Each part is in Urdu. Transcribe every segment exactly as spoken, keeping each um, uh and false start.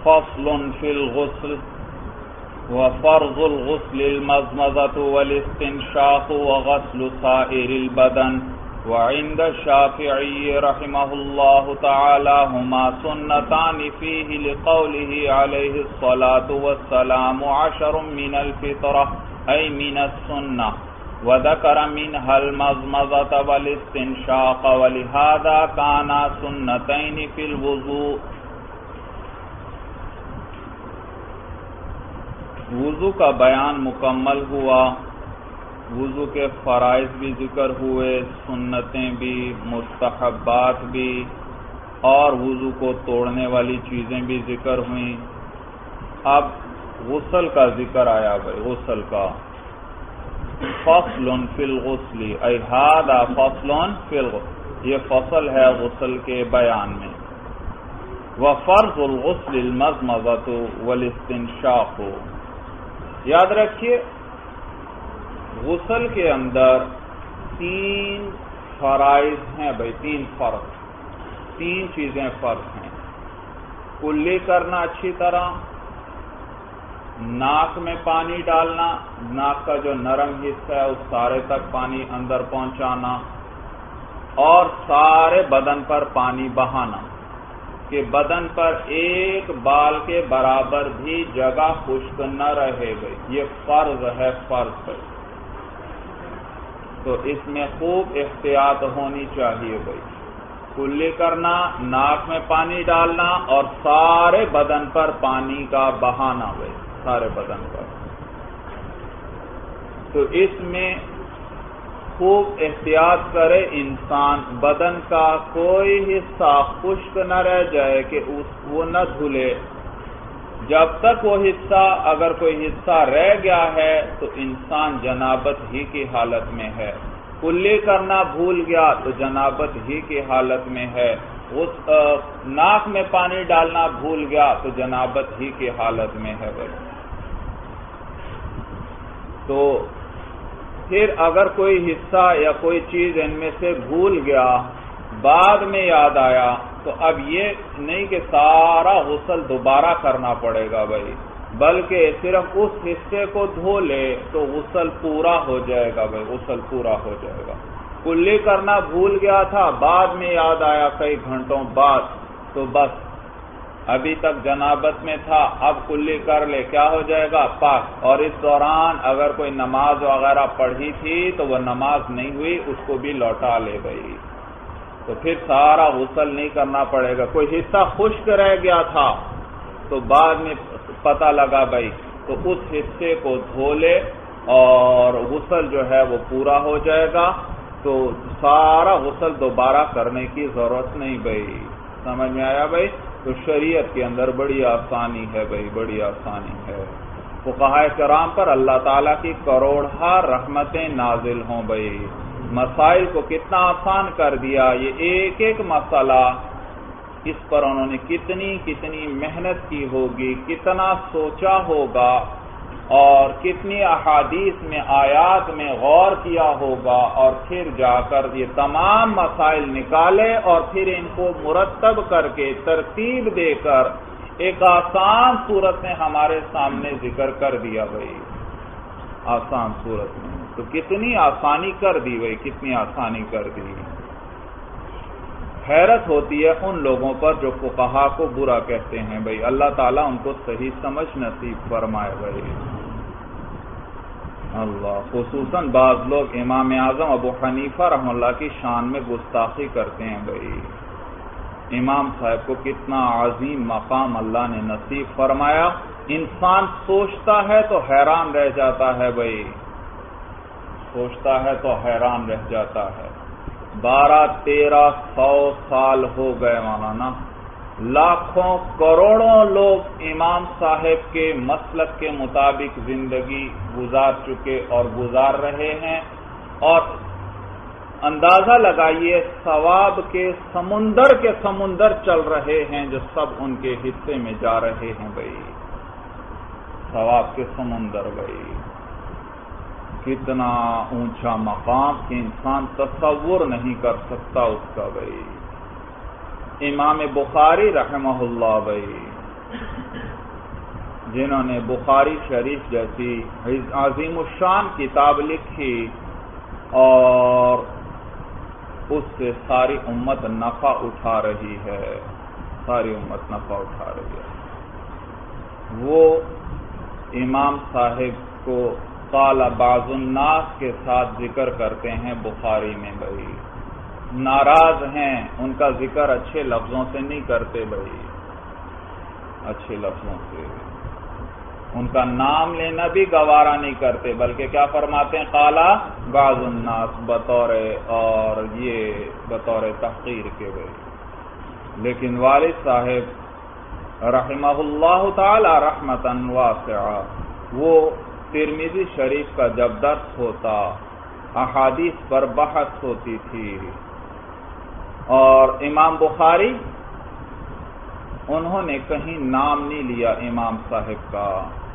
فصل في الغسل وفرض الغسل المضمضة والاستنشاق وغسل سائر البدن وعند الشافعي رحمه الله تعالى هما سنتان فيه لقوله عليه الصلاة والسلام عشر من الفطرة أي من السنة وذكر منها المضمضة والاستنشاق ولهذا كانا سنتين في الوضوء. وضو کا بیان مکمل ہوا، وضو کے فرائض بھی ذکر ہوئے، سنتیں بھی، مستحبات بھی، اور وضو کو توڑنے والی چیزیں بھی ذکر ہوئیں. اب غسل کا ذکر آیا بھائی، غسل کا. فصل فی الغسل ای ھذا فصل فی الغسل، یہ فصل ہے غسل کے بیان میں. وفرض الغسل المضمضۃ والاستنشاق، یاد رکھیے غسل کے اندر تین فرائض ہیں بھائی، تین فرض، تین چیزیں فرض ہیں. کلی کرنا اچھی طرح، ناک میں پانی ڈالنا، ناک کا جو نرم حصہ ہے اس سارے تک پانی اندر پہنچانا، اور سارے بدن پر پانی بہانا کہ بدن پر ایک بال کے برابر بھی جگہ خشک نہ رہے گئی. یہ فرض ہے، فرض ہے. تو اس میں خوب احتیاط ہونی چاہیے بھائی. کلی کرنا، ناک میں پانی ڈالنا، اور سارے بدن پر پانی کا بہانا بھائی، سارے بدن پر. تو اس میں خوب احتیاط کرے انسان، بدن کا کوئی حصہ خشک نہ رہ جائے کہ وہ نہ دھلے. جب تک وہ حصہ، اگر کوئی حصہ رہ گیا ہے تو انسان جنابت ہی کی حالت میں ہے. کلی کرنا بھول گیا تو جنابت ہی کی حالت میں ہے. اس ناک میں پانی ڈالنا بھول گیا تو جنابت ہی کی حالت میں ہے بھائی. تو پھر اگر کوئی حصہ یا کوئی چیز ان میں سے بھول گیا، بعد میں یاد آیا، تو اب یہ نہیں کہ سارا غسل دوبارہ کرنا پڑے گا بھائی، بلکہ صرف اس حصے کو دھو لے تو غسل پورا ہو جائے گا بھائی، غسل پورا ہو جائے گا. کلی کرنا بھول گیا تھا، بعد میں یاد آیا کئی گھنٹوں بعد، تو بس ابھی تک جنابت میں تھا، اب کلی کر لے، کیا ہو جائے گا؟ پاک. اور اس دوران اگر کوئی نماز وغیرہ پڑھی تھی تو وہ نماز نہیں ہوئی، اس کو بھی لوٹا لے بھائی. تو پھر سارا غسل نہیں کرنا پڑے گا. کوئی حصہ خشک رہ گیا تھا تو بعد میں پتہ لگا بھائی، تو اس حصے کو دھو لے اور غسل جو ہے وہ پورا ہو جائے گا. تو سارا غسل دوبارہ کرنے کی ضرورت نہیں بھائی. سمجھ میں آیا بھائی؟ تو شریعت کے اندر بڑی آسانی ہے بھائی، بڑی آسانی ہے. فقہاء کرام پر اللہ تعالیٰ کی کروڑہ رحمتیں نازل ہوں بھائی. مسائل کو کتنا آسان کر دیا. یہ ایک ایک مسئلہ، اس پر انہوں نے کتنی کتنی محنت کی ہوگی، کتنا سوچا ہوگا، اور کتنی احادیث میں، آیات میں غور کیا ہوگا، اور پھر جا کر یہ تمام مسائل نکالے اور پھر ان کو مرتب کر کے ترتیب دے کر ایک آسان صورت میں ہمارے سامنے ذکر کر دیا بھائی، آسان صورت میں. تو کتنی آسانی کر دی بھائی، کتنی آسانی کر دی. حیرت ہوتی ہے ان لوگوں پر جو فقہا کو برا کہتے ہیں بھائی. اللہ تعالیٰ ان کو صحیح سمجھ نصیب فرمائے بھائی. اللہ، خصوصاً بعض لوگ امام اعظم ابو حنیفہ رحمہ اللہ کی شان میں گستاخی کرتے ہیں بھائی. امام صاحب کو کتنا عظیم مقام اللہ نے نصیب فرمایا. انسان سوچتا ہے تو حیران رہ جاتا ہے بھائی، سوچتا ہے تو حیران رہ جاتا ہے. بارہ تیرہ سو سال ہو گئے مولانا، لاکھوں کروڑوں لوگ امام صاحب کے مسلک کے مطابق زندگی گزار چکے اور گزار رہے ہیں، اور اندازہ لگائیے ثواب کے سمندر کے سمندر چل رہے ہیں جو سب ان کے حصے میں جا رہے ہیں بھائی. ثواب کے سمندر بھائی، کتنا اونچا مقام کہ انسان تصور نہیں کر سکتا اس کا بھائی. امام بخاری رحمہ اللہ بھائی جنہوں نے بخاری شریف جیسی عظیم الشان کتاب لکھی اور اس سے ساری امت نفع اٹھا رہی ہے، ساری امت نفع اٹھا رہی ہے۔ وہ امام صاحب کو قال بعض الناس کے ساتھ ذکر کرتے ہیں بخاری میں، بھائی ناراض ہیں، ان کا ذکر اچھے لفظوں سے نہیں کرتے، بھائی اچھے لفظوں سے ان کا نام لینا بھی گوارا نہیں کرتے، بلکہ کیا فرماتے ہیں؟ قال بعض الناس، بطور اور یہ بطور تحقیر کے، بھائی۔ لیکن والد صاحب رحمہ اللہ تعالی رحمتا واسعہ، وہ ترمذی شریف کا جب درس ہوتا، احادیث پر بحث ہوتی تھی، اور امام بخاری انہوں نے کہیں نام نہیں لیا امام صاحب کا،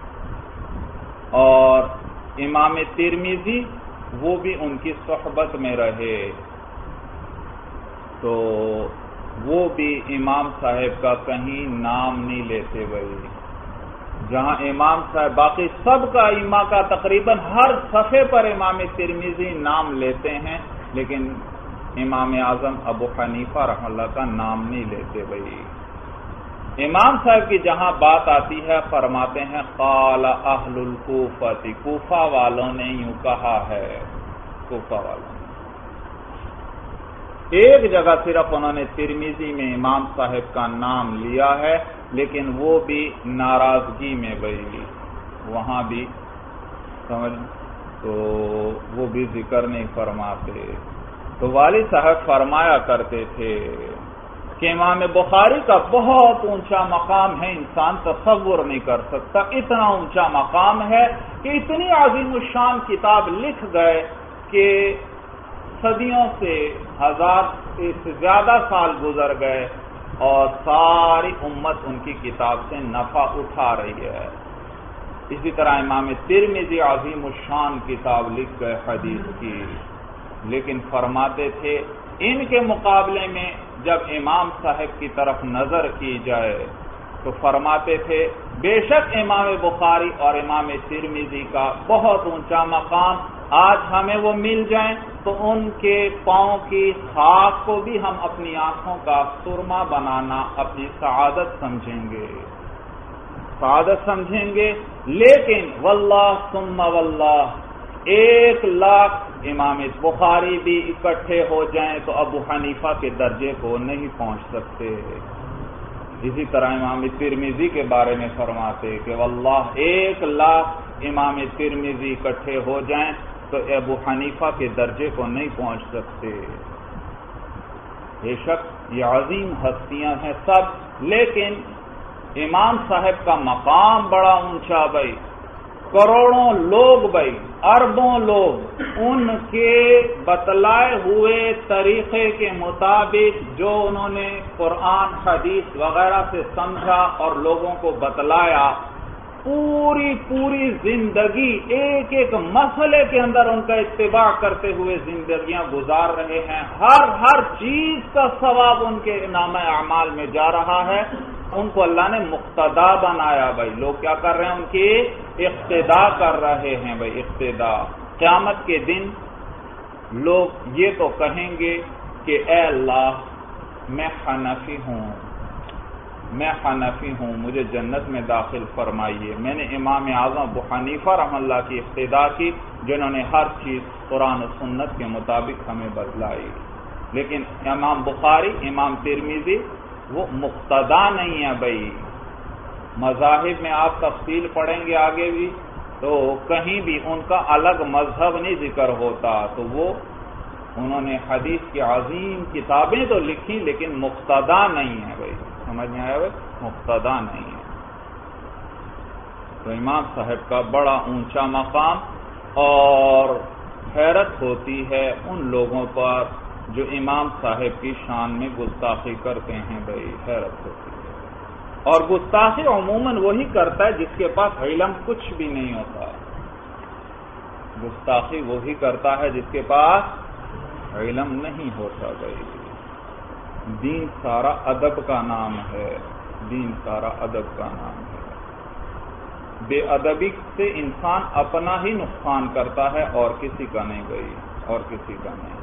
اور امام ترمذی وہ بھی ان کی صحبت میں رہے، تو وہ بھی امام صاحب کا کہیں نام نہیں لیتے، بھائی۔ جہاں امام صاحب باقی سب کا ائمہ کا تقریباً ہر صفحے پر امام ترمذی نام لیتے ہیں، لیکن امام اعظم ابو حنیفہ رحمہ اللہ کا نام نہیں لیتے، بھائی۔ امام صاحب کی جہاں بات آتی ہے فرماتے ہیں قال اہل الکوفہ، کوفہ والوں نے یوں کہا ہے، کوفہ والوں نے۔ ایک جگہ صرف انہوں نے ترمذی میں امام صاحب کا نام لیا ہے، لیکن وہ بھی ناراضگی میں، بھائی وہاں بھی سمجھ تو وہ بھی ذکر نہیں فرماتے۔ تو والد صاحب فرمایا کرتے تھے کہ امام بخاری کا بہت اونچا مقام ہے، انسان تصور نہیں کر سکتا، اتنا اونچا مقام ہے کہ اتنی عظیم الشان کتاب لکھ گئے کہ صدیوں سے، ہزار سے زیادہ سال گزر گئے اور ساری امت ان کی کتاب سے نفع اٹھا رہی ہے۔ اسی طرح امام ترمذی عظیم الشان کتاب لکھ گئے حدیث کی، لیکن فرماتے تھے ان کے مقابلے میں جب امام صاحب کی طرف نظر کی جائے تو فرماتے تھے بے شک امام بخاری اور امام ترمذی کا بہت اونچا مقام، آج ہمیں وہ مل جائیں تو ان کے پاؤں کی خاک کو بھی ہم اپنی آنکھوں کا سرما بنانا اپنی سعادت سمجھیں گے، سعادت سمجھیں گے۔ لیکن واللہ ثم واللہ، ایک لاکھ امام بخاری بھی اکٹھے ہو جائیں تو ابو حنیفہ کے درجے کو نہیں پہنچ سکتے۔ اسی طرح امام ترمذی کے بارے میں فرماتے کہ واللہ ایک لاکھ امام ترمذی اکٹھے ہو جائیں تو ابو حنیفہ کے درجے کو نہیں پہنچ سکتے۔ بے شک یہ عظیم ہستیاں ہیں سب، لیکن امام صاحب کا مقام بڑا اونچا، بھائی کروڑوں لوگ، بھائی اربوں لوگ ان کے بتلائے ہوئے طریقے کے مطابق جو انہوں نے قرآن حدیث وغیرہ سے سمجھا اور لوگوں کو بتلایا، پوری پوری زندگی ایک ایک مسئلے کے اندر ان کا اتباع کرتے ہوئے زندگیاں گزار رہے ہیں، ہر ہر چیز کا ثواب ان کے نامہ اعمال میں جا رہا ہے۔ ان کو اللہ نے مقتدا بنایا، بھائی لوگ کیا کر رہے ہیں؟ ان کی اقتدا کر رہے ہیں، بھائی اقتدا۔ قیامت کے دن لوگ یہ تو کہیں گے کہ اے اللہ میں حنفی ہوں، میں حنفی ہوں، مجھے جنت میں داخل فرمائیے، میں نے امام اعظم ابو حنیفہ رحمہ اللہ کی اقتدا کی جنہوں نے ہر چیز قرآن و سنت کے مطابق ہمیں بتلائی۔ لیکن امام بخاری، امام ترمذی وہ مقتدا نہیں ہے، بھائی مذاہب میں آپ تفصیل پڑھیں گے آگے بھی تو کہیں بھی ان کا الگ مذہب نہیں ذکر ہوتا، تو وہ انہوں نے حدیث کی عظیم کتابیں تو لکھی لیکن مقتدا نہیں ہے، بھائی سمجھ میں آیا؟ بھائی مقتدا نہیں ہے۔ تو امام صاحب کا بڑا اونچا مقام، اور حیرت ہوتی ہے ان لوگوں پر جو امام صاحب کی شان میں گستاخی کرتے ہیں، بھائی حیرت ہوتی ہے۔ اور گستاخی عموماً وہی کرتا ہے جس کے پاس علم کچھ بھی نہیں ہوتا، گستاخی وہی کرتا ہے جس کے پاس علم نہیں ہوتا، بھائی دین سارا ادب کا نام ہے، دین سارا ادب کا نام ہے۔ بے ادبی سے انسان اپنا ہی نقصان کرتا ہے اور کسی کا نہیں بھائی، اور کسی کا نہیں۔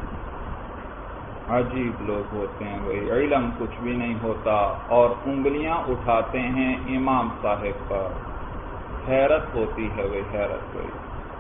عجیب لوگ ہوتے ہیں بھائی، علم کچھ بھی نہیں ہوتا اور انگلیاں اٹھاتے ہیں امام صاحب پر۔ حیرت ہوتی ہے بھائی، حیرت بھائی۔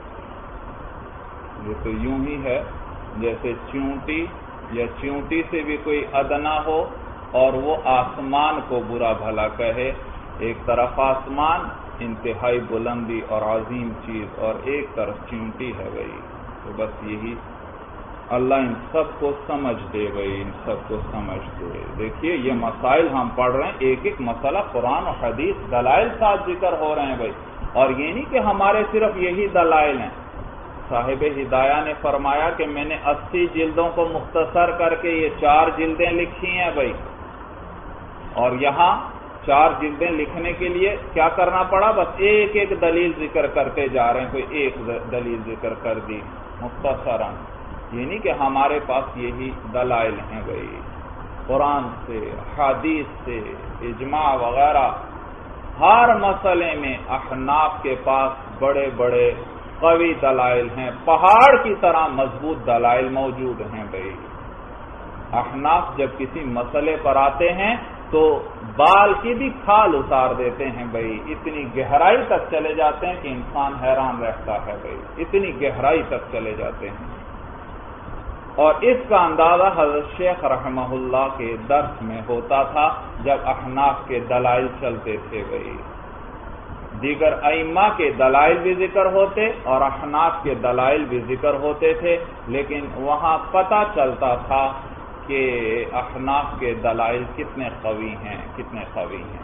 یہ تو یوں ہی ہے جیسے چیونٹی یا چیونٹی سے بھی کوئی ادنا ہو اور وہ آسمان کو برا بھلا کہے۔ ایک طرف آسمان انتہائی بلندی اور عظیم چیز، اور ایک طرف چیونٹی ہے بھائی۔ تو بس یہی اللہ ان سب کو سمجھ دے بھائی، ان سب کو سمجھ دے۔ دیکھیے یہ مسائل ہم پڑھ رہے ہیں، ایک ایک مسئلہ قرآن و حدیث دلائل ساتھ ذکر ہو رہے ہیں بھائی، اور یہ نہیں کہ ہمارے صرف یہی دلائل ہیں۔ صاحب ہدایہ نے فرمایا کہ میں نے اسی جلدوں کو مختصر کر کے یہ چار جلدیں لکھی ہیں بھائی، اور یہاً چار جلدیں لکھنے کے لیے کیا کرنا پڑا؟ بس ایک ایک دلیل ذکر کرتے جا رہے ہیں، کوئی ایک دلیل ذکر کر دی مختصراً۔ یہ نہیں کہ ہمارے پاس یہی دلائل ہیں بھائی، قرآن سے، حدیث سے، اجماع وغیرہ، ہر مسئلے میں احناف کے پاس بڑے بڑے قوی دلائل ہیں، پہاڑ کی طرح مضبوط دلائل موجود ہیں بھائی۔ احناف جب کسی مسئلے پر آتے ہیں تو بال کی بھی کھال اتار دیتے ہیں بھائی، اتنی گہرائی تک چلے جاتے ہیں کہ انسان حیران رہتا ہے بھائی، اتنی گہرائی تک چلے جاتے ہیں۔ اور اس کا اندازہ حضرت شیخ رحمہ اللہ کے درس میں ہوتا تھا جب احناف کے دلائل چلتے تھے بھائی۔ دیگر ائمہ کے دلائل بھی ذکر ہوتے اور احناف کے دلائل بھی ذکر ہوتے تھے، لیکن وہاں پتہ چلتا تھا کہ احناف کے دلائل کتنے قوی ہیں، کتنے قوی ہیں۔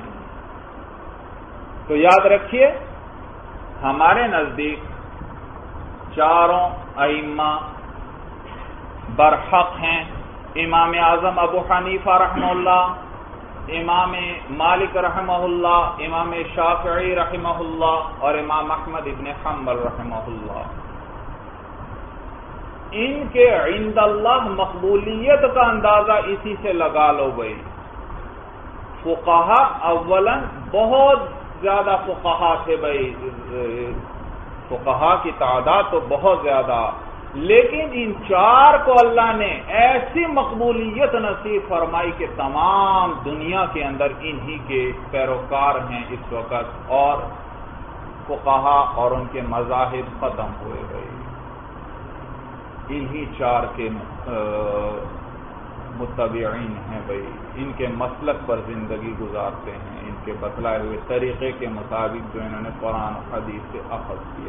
تو یاد رکھیے ہمارے نزدیک چاروں ائمہ برحق ہیں، امام اعظم ابو حنیفہ رحمہ اللہ، امام مالک رحمہ اللہ، امام شافعی رحمہ اللہ اور امام احمد ابن حنبل رحمہ اللہ۔ ان کے عند اللہ مقبولیت کا اندازہ اسی سے لگا لو بھائی۔ فقہا اولا بہت زیادہ فقہا تھے بھائی، فقہا کی تعداد تو بہت زیادہ، لیکن ان چار کو اللہ نے ایسی مقبولیت نصیب فرمائی کہ تمام دنیا کے اندر انہی کے پیروکار ہیں اس وقت، اور فقہا اور ان کے مذاہب ختم ہوئے گئے، انہی چار کے متبعین ہیں بھائی، ان کے مسلک پر زندگی گزارتے ہیں، ان کے بتلائے ہوئے طریقے کے مطابق جو انہوں نے قرآن و حدیث سے اخذ کیا،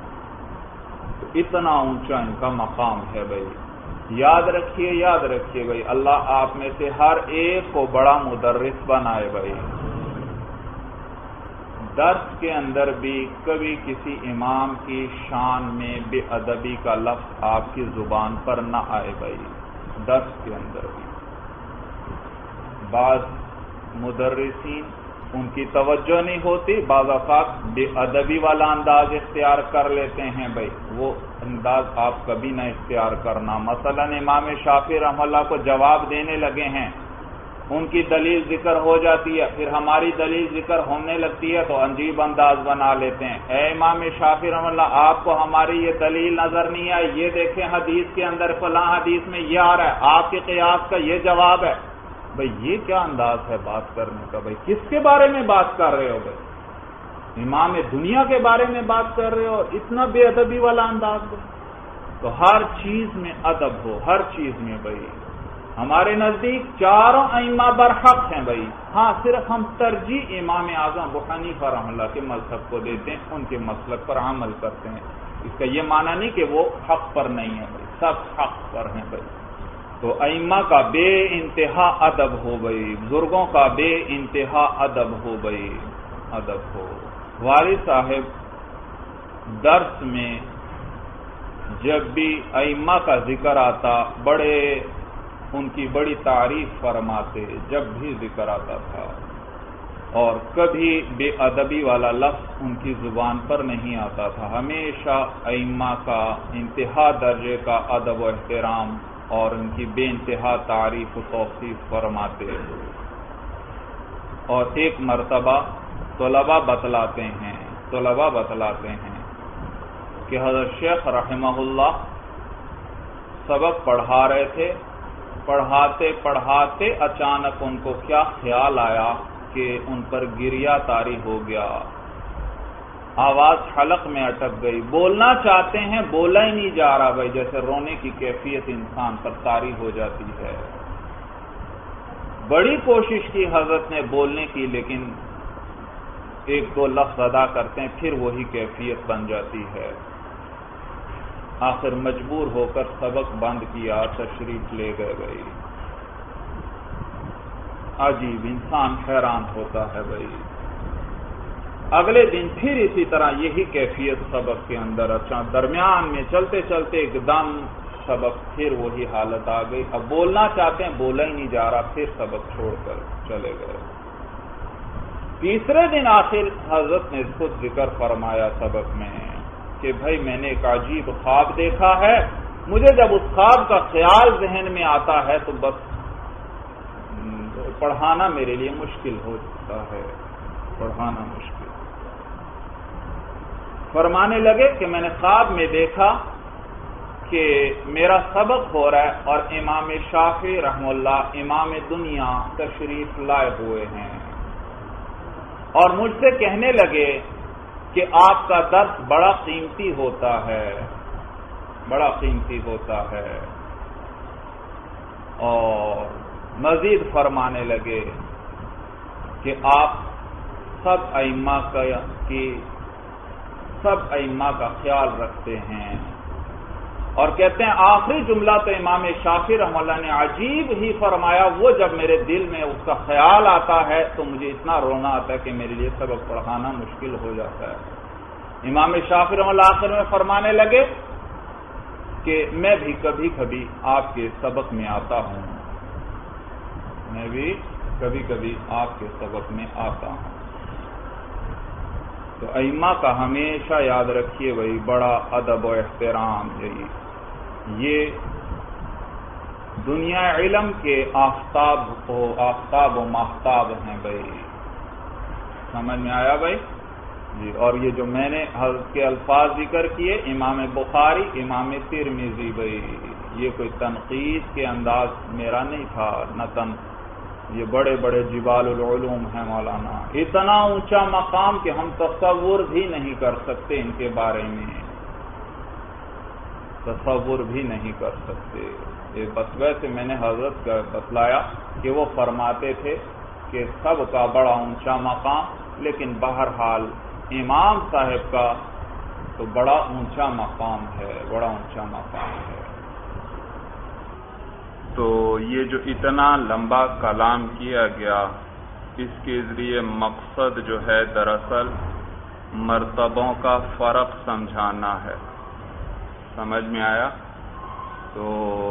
اتنا اونچا ان کا مقام ہے بھائی۔ یاد رکھیے یاد رکھیے بھائی، اللہ آپ میں سے ہر ایک کو بڑا مدرس بنائے بھائی۔ درس کے اندر بھی کبھی کسی امام کی شان میں بے ادبی کا لفظ آپ کی زبان پر نہ آئے بھائی، درس کے اندر بھی۔ بعض مدرسین ان کی توجہ نہیں ہوتی، بعض اوقات بے ادبی والا انداز اختیار کر لیتے ہیں بھائی، وہ انداز آپ کبھی نہ اختیار کرنا۔ مثلا امام شافعی رحمہ اللہ کو جواب دینے لگے ہیں، ان کی دلیل ذکر ہو جاتی ہے، پھر ہماری دلیل ذکر ہونے لگتی ہے تو عجیب انداز بنا لیتے ہیں۔ اے امام شافعی رحمہ اللہ، آپ کو ہماری یہ دلیل نظر نہیں آئی، یہ دیکھیں حدیث کے اندر فلاں حدیث میں یہ آ رہا ہے، آپ کے قیاس کا یہ جواب ہے۔ بھئی یہ کیا انداز ہے بات کرنے کا بھئی؟ کس کے بارے میں بات کر رہے ہو بھئی؟ امام دنیا کے بارے میں بات کر رہے ہو، اتنا بے ادبی والا انداز ہے۔ تو ہر چیز میں ادب ہو، ہر چیز میں بھئی۔ ہمارے نزدیک چاروں ائمہ برحق ہیں بھئی، ہاں صرف ہم ترجیح امام اعظم ابو حنیفہ رحمہ اللہ کے مذہب کو دیتے ہیں، ان کے مسلک پر عمل کرتے ہیں۔ اس کا یہ معنی نہیں کہ وہ حق پر نہیں ہے بھئی، سب حق پر ہیں بھئی۔ تو ائمہ کا بے انتہا ادب ہو بھئی، بزرگوں کا بے انتہا ادب ہو بھئی، ادب ہو۔ والد صاحب درس میں جب بھی ائمہ کا ذکر آتا بڑے ان کی بڑی تعریف فرماتے، جب بھی ذکر آتا تھا، اور کبھی بے ادبی والا لفظ ان کی زبان پر نہیں آتا تھا، ہمیشہ ائمہ کا انتہا درجے کا ادب و احترام اور ان کی بے انتہا تعریف و توصیف فرماتے۔ اور ایک مرتبہ طلباء بتلاتے ہیں طلبہ بتلاتے ہیں کہ حضرت شیخ رحمہ اللہ سبق پڑھا رہے تھے، پڑھاتے پڑھاتے اچانک ان کو کیا خیال آیا کہ ان پر گریہ طاری ہو گیا، آواز حلق میں اٹک گئی، بولنا چاہتے ہیں بولا ہی نہیں جا رہا بھائی، جیسے رونے کی کیفیت انسان پر طاری ہو جاتی ہے۔ بڑی کوشش کی حضرت نے بولنے کی، لیکن ایک دو لفظ ادا کرتے ہیں پھر وہی کیفیت بن جاتی ہے۔ آخر مجبور ہو کر سبق بند کیا، تشریف لے گئے بھائی۔ عجیب، انسان حیران ہوتا ہے بھائی۔ اگلے دن پھر اسی طرح یہی کیفیت سبق کے اندر، اچھا درمیان میں چلتے چلتے ایک دم سبق پھر وہی حالت آ گئی، اب بولنا چاہتے ہیں بولا ہی نہیں جا رہا، پھر سبق چھوڑ کر چلے گئے۔ تیسرے دن آخر حضرت نے خود ذکر فرمایا سبق میں کہ بھائی میں نے ایک عجیب خواب دیکھا ہے، مجھے جب اس خواب کا خیال ذہن میں آتا ہے تو بس پڑھانا میرے لیے مشکل ہو جاتا ہے، پڑھانا مشکل۔ فرمانے لگے کہ میں نے خواب میں دیکھا کہ میرا سبق ہو رہا ہے اور امام شافعی رحمہ اللہ امام دنیا تشریف لائے ہوئے ہیں، اور مجھ سے کہنے لگے کہ آپ کا درس بڑا قیمتی ہوتا ہے، بڑا قیمتی ہوتا ہے، اور مزید فرمانے لگے کہ آپ سب ائمہ کا کی سب ائمہ کا خیال رکھتے ہیں، اور کہتے ہیں آخری جملہ تو امام شافعی رحمہ اللہ نے عجیب ہی فرمایا، وہ جب میرے دل میں اس کا خیال آتا ہے تو مجھے اتنا رونا آتا ہے کہ میرے لیے سبق پڑھانا مشکل ہو جاتا ہے۔ امام شافعی رحمہ اللہ آخر میں فرمانے لگے کہ میں بھی کبھی کبھی آپ کے سبق میں آتا ہوں، میں بھی کبھی کبھی آپ کے سبق میں آتا ہوں۔ تو ائمہ کا ہمیشہ یاد رکھیے بھائی، بڑا ادب و احترام، یہی یہ دنیا علم کے آفتاب و آفتاب و ماہتاب ہیں بھائی، سمجھ میں آیا بھائی جی۔ اور یہ جو میں نے حضرت کے الفاظ ذکر کیے، امام بخاری امام ترمذی بھائی، یہ کوئی تنقید کے انداز میرا نہیں تھا، نہ تن یہ بڑے بڑے جبال العلوم ہیں مولانا، اتنا اونچا مقام کہ ہم تصور بھی نہیں کر سکتے، ان کے بارے میں تصور بھی نہیں کر سکتے۔ یہ بس ویسے میں نے حضرت کا بتلایا کہ وہ فرماتے تھے کہ سب کا بڑا اونچا مقام، لیکن بہرحال امام صاحب کا تو بڑا اونچا مقام ہے، بڑا اونچا مقام ہے۔ تو یہ جو اتنا لمبا کلام کیا گیا، اس کے ذریعے مقصد جو ہے دراصل مرتبوں کا فرق سمجھانا ہے، سمجھ میں آیا؟ تو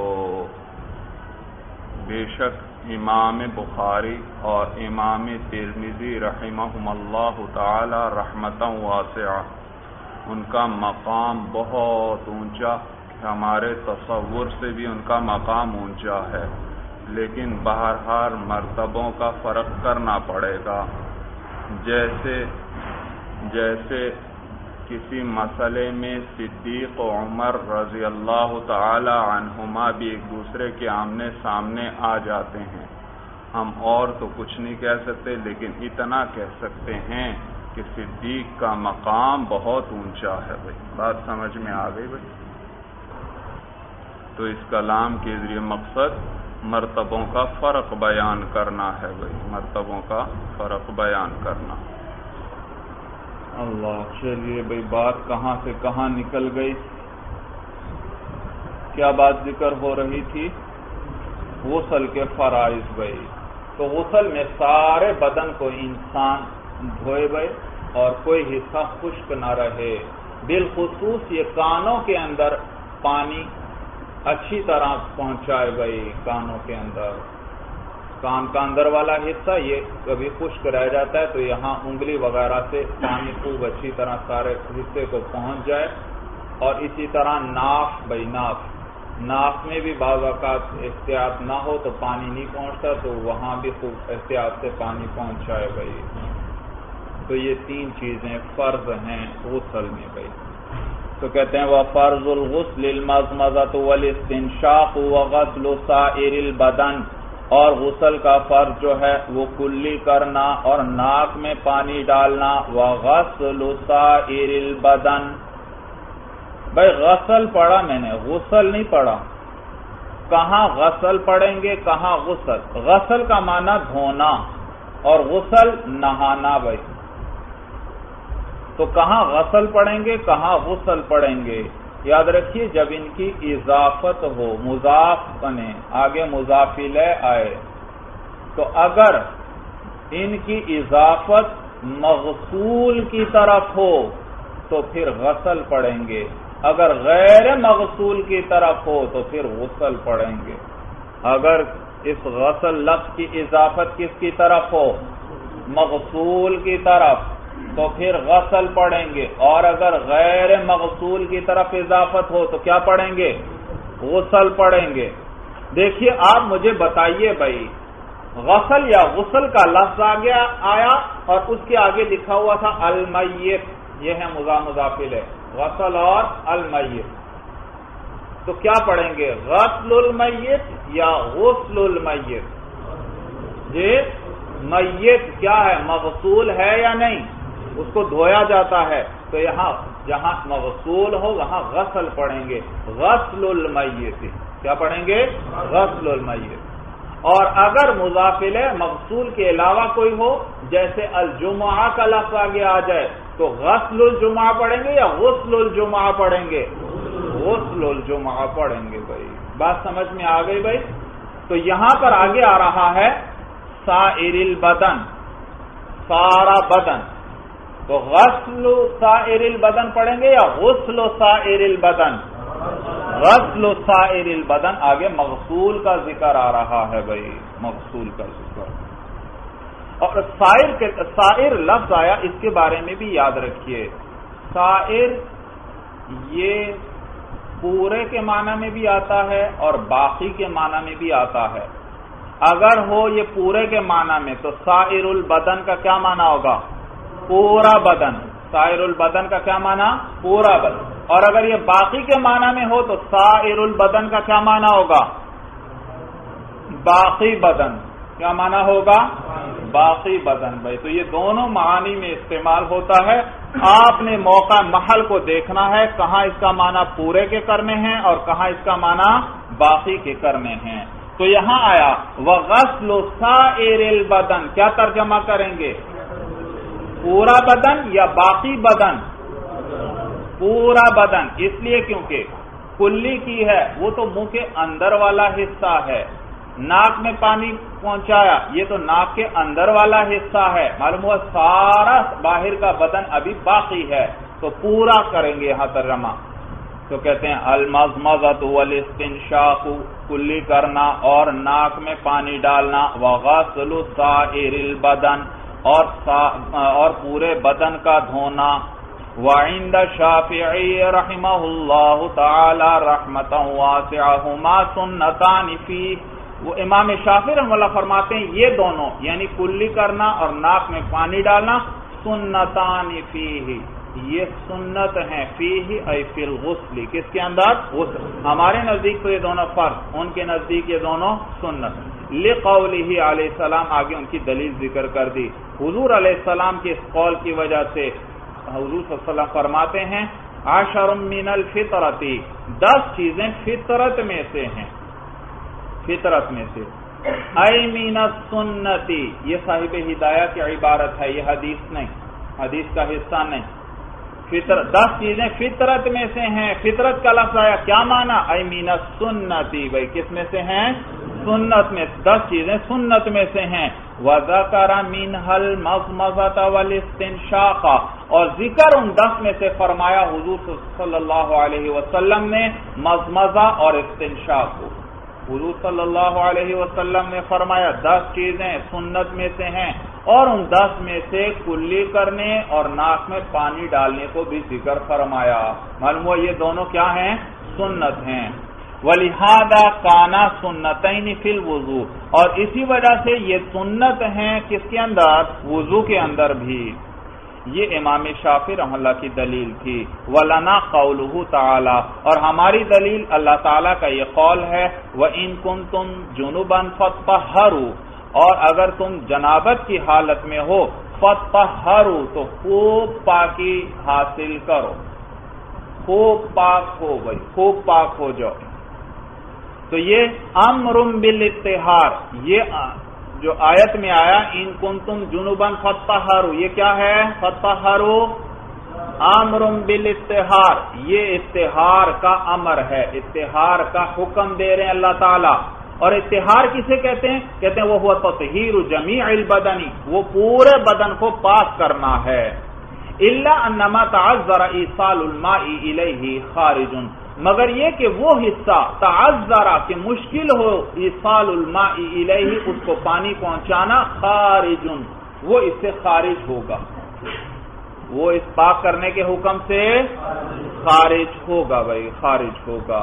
بے شک امام بخاری اور امام ترمذی رحمہم اللہ تعالی رحمتاً واسعہ، ان کا مقام بہت اونچا، ہمارے تصور سے بھی ان کا مقام اونچا ہے، لیکن بہرحال مرتبوں کا فرق کرنا پڑے گا۔ جیسے جیسے کسی مسئلے میں صدیق و عمر رضی اللہ تعالی عنہما بھی ایک دوسرے کے آمنے سامنے آ جاتے ہیں، ہم اور تو کچھ نہیں کہہ سکتے، لیکن اتنا کہہ سکتے ہیں کہ صدیق کا مقام بہت اونچا ہے بھائی۔ بات سمجھ میں آ گئی بھائی؟ تو اس کلام کے ذریعے مقصد مرتبوں کا فرق بیان کرنا ہے بھائی، مرتبوں کا فرق بیان کرنا۔ اللہ، چلیے بھائی، بات کہاں سے کہاں نکل گئی؟ کیا بات ذکر ہو رہی تھی؟ غسل کے فرائض بھائی۔ تو غسل میں سارے بدن کو انسان دھوئے بھائی، اور کوئی حصہ خشک نہ رہے، بالخصوص یہ کانوں کے اندر پانی اچھی طرح پہنچائے بھائی، کانوں کے اندر، کان کا اندر والا حصہ یہ کبھی خشک رہ جاتا ہے تو یہاں انگلی وغیرہ سے پانی خوب اچھی طرح سارے حصے کو پہنچ جائے، اور اسی طرح ناف بھائی، ناف ناف میں بھی بعض اوقات احتیاط نہ ہو تو پانی نہیں پہنچتا، تو وہاں بھی خوب احتیاط سے پانی پہنچائے بھائی۔ تو یہ تین چیزیں فرض ہیں غسل میں بھائی. تو کہتے ہیں وہ فرض الغسل المضمضۃ والاستنشاق وغسل سائر البدن، اور غسل کا فرض جو ہے وہ کلی کرنا اور ناک میں پانی ڈالنا. وغسل سائر البدن، بھائی غسل پڑھا میں نے، غسل نہیں پڑھا. کہاں غسل پڑھیں گے کہاں غسل؟ غسل کا معنی دھونا اور غسل نہانا بھائی. تو کہاں غسل پڑھیں گے کہاں غسل پڑھیں گے؟ یاد رکھیے جب ان کی اضافت ہو، مضاف بنے، آگے مضاف الیہ آئے، تو اگر ان کی اضافت مغسول کی طرف ہو تو پھر غسل پڑھیں گے، اگر غیر مغسول کی طرف ہو تو پھر غسل پڑھیں گے. اگر اس غسل لفظ کی اضافت کس کی طرف ہو؟ مغسول کی طرف، تو پھر غسل پڑھیں گے. اور اگر غیر مغسول کی طرف اضافت ہو تو کیا پڑھیں گے؟ غسل پڑھیں گے. دیکھیے آپ مجھے بتائیے بھائی، غسل یا غسل کا لفظ آ گیا آیا اور اس کے آگے لکھا ہوا تھا المیت، یہ ہے مضاف مضاف الیہ، غسل اور المیت. تو کیا پڑھیں گے؟ غسل المیت یا غسل المیت؟ جی میت کیا ہے؟ مغسول ہے یا نہیں؟ اس کو دھویا جاتا ہے. تو یہاں جہاں مغسول ہو وہاں غسل پڑھیں گے، غسل المیت. کیا پڑھیں گے؟ غسل المیت. اور اگر مضاف الیہ مغسول کے علاوہ کوئی ہو، جیسے الجمعہ کا لفظ آگے آ جائے، تو غسل الجمعہ پڑھیں گے یا غسل الجمعہ پڑھیں گے؟ غسل الجمعہ پڑھیں گے بھائی. بات سمجھ میں آ گئی بھائی؟ تو یہاں پر آگے آ رہا ہے سائر البدن، سارا بدن. تو غسل سائر البدن پڑھیں گے یا غسل سائر البدن؟ غسل سائر البدن. آگے مغسول کا ذکر آ رہا ہے بھائی، مغسول کا ذکر. اور سائر کے سائر لفظ آیا، اس کے بارے میں بھی یاد رکھیے. سائر یہ پورے کے معنی میں بھی آتا ہے اور باقی کے معنی میں بھی آتا ہے. اگر ہو یہ پورے کے معنی میں تو سائر البدن کا کیا معنی ہوگا؟ پورا بدن. سائر البدن کا کیا معنی؟ پورا بدن. اور اگر یہ باقی کے معنی میں ہو تو سائر البدن کا کیا معنی ہوگا؟ باقی بدن. کیا معنی ہوگا؟ باقی بدن بھائی. تو یہ دونوں معانی میں استعمال ہوتا ہے. آپ نے موقع محل کو دیکھنا ہے، کہاں اس کا معنی پورے کے کرنے ہیں اور کہاں اس کا معنی باقی کے کرنے ہیں. تو یہاں آیا وغسل سائر البدن، کیا ترجمہ کریں گے؟ پورا بدن یا باقی بدن؟ پورا بدن. اس لیے کیونکہ کلی کی ہے، وہ تو منہ کے اندر والا حصہ ہے. ناک میں پانی پہنچایا، یہ تو ناک کے اندر والا حصہ ہے. معلوم ہوا سارا باہر کا بدن ابھی باقی ہے، تو پورا کریں گے یہاں ترجمہ. تو کہتے ہیں المضمضۃ والاستنشاق، کلی کرنا اور ناک میں پانی ڈالنا. وغسل سائر البدن، اور اور پورے بدن کا دھونا. وعند شافعی رحمہ اللہ تعالی رحمتا واسعہما سنتان فیہ، وہ امام شافعی رحمہ اللہ فرماتے ہیں یہ دونوں یعنی کلی کرنا اور ناک میں پانی ڈالنا سنتان فیہ، یہ سنت ہیں. فیہ ای فی الغسل، کس کے اندر؟ غسل. ہمارے نزدیک تو یہ دونوں فرض، ان کے نزدیک یہ دونوں سنت. لقولہ علیہ السلام، آگے ان کی دلیل ذکر کر دی. حضور علیہ السلام کے اس قول کی وجہ سے حضور صلی اللہ علیہ وسلم فرماتے ہیں عشر من الفطرۃ، دس چیزیں فطرت میں سے ہیں. فطرت میں سے. ای من السنت، یہ صاحب ہدایہ کی عبارت ہے، یہ حدیث نہیں، حدیث کا حصہ نہیں. فطرت، دس چیزیں فطرت میں سے ہیں. فطرت کا لفظ آیا، کیا معنی؟ ای من السنت، بھائی کس میں سے ہیں؟ سنت میں. دس چیزیں سنت میں سے ہیں. وذکر منها المضمضۃ والاستنشاق، اور ذکر ان دس میں سے فرمایا حضور صلی اللہ علیہ وسلم نے مضمضہ اور استنشاق کو. حضور صلی اللہ علیہ وسلم نے فرمایا دس چیزیں سنت میں سے ہیں، اور ان دس میں سے کلی کرنے اور ناک میں پانی ڈالنے کو بھی ذکر فرمایا. معلوم ہوا یہ دونوں کیا ہیں؟ سنت ہیں. وَلِهَذَا كَانَ سُنَّتَيْنِ فِي الْوُضُوءِ، اور اسی وجہ سے یہ سنت ہیں کس کے اندر؟ وضو کے اندر بھی. یہ امام شافعی رحمہ اللہ کی دلیل تھی. وَلَنَا قَوْلُهُ تعالی، اور ہماری دلیل اللہ تعالیٰ کا یہ قول ہے وَإِن كُنتُمْ جُنُبًا فَاطَّهَّرُوا، اور اگر تم جنابت کی حالت میں ہو فَاطَّهَّرُوا تو خوب پاکی حاصل کرو، خوب پاک ہو گئی، خوب پاک ہو جاؤ. تو یہ امر بالاطہار، یہ جو آیت میں آیا ان کنتم جنوبا فطہروا، یہ کیا ہے؟ فطہروا امر بالاطہار، یہ اطہار کا امر ہے، اطہار کا حکم دے رہے ہیں اللہ تعالی. اور اطہار کسے کہتے ہیں؟ کہتے ہیں وہ ہوا تطہیر جمیع البدن، وہ پورے بدن کو پاک کرنا ہے. الا انما تعذر ایصال الماء الیہ خارج، مگر یہ کہ وہ حصہ تعذرہ کہ مشکل ہو ایصال الماء الیہ، اس کو پانی پہنچانا، خارج وہ اس سے خارج ہوگا، وہ اس پاک کرنے کے حکم سے خارج ہوگا، بھائی خارج ہوگا.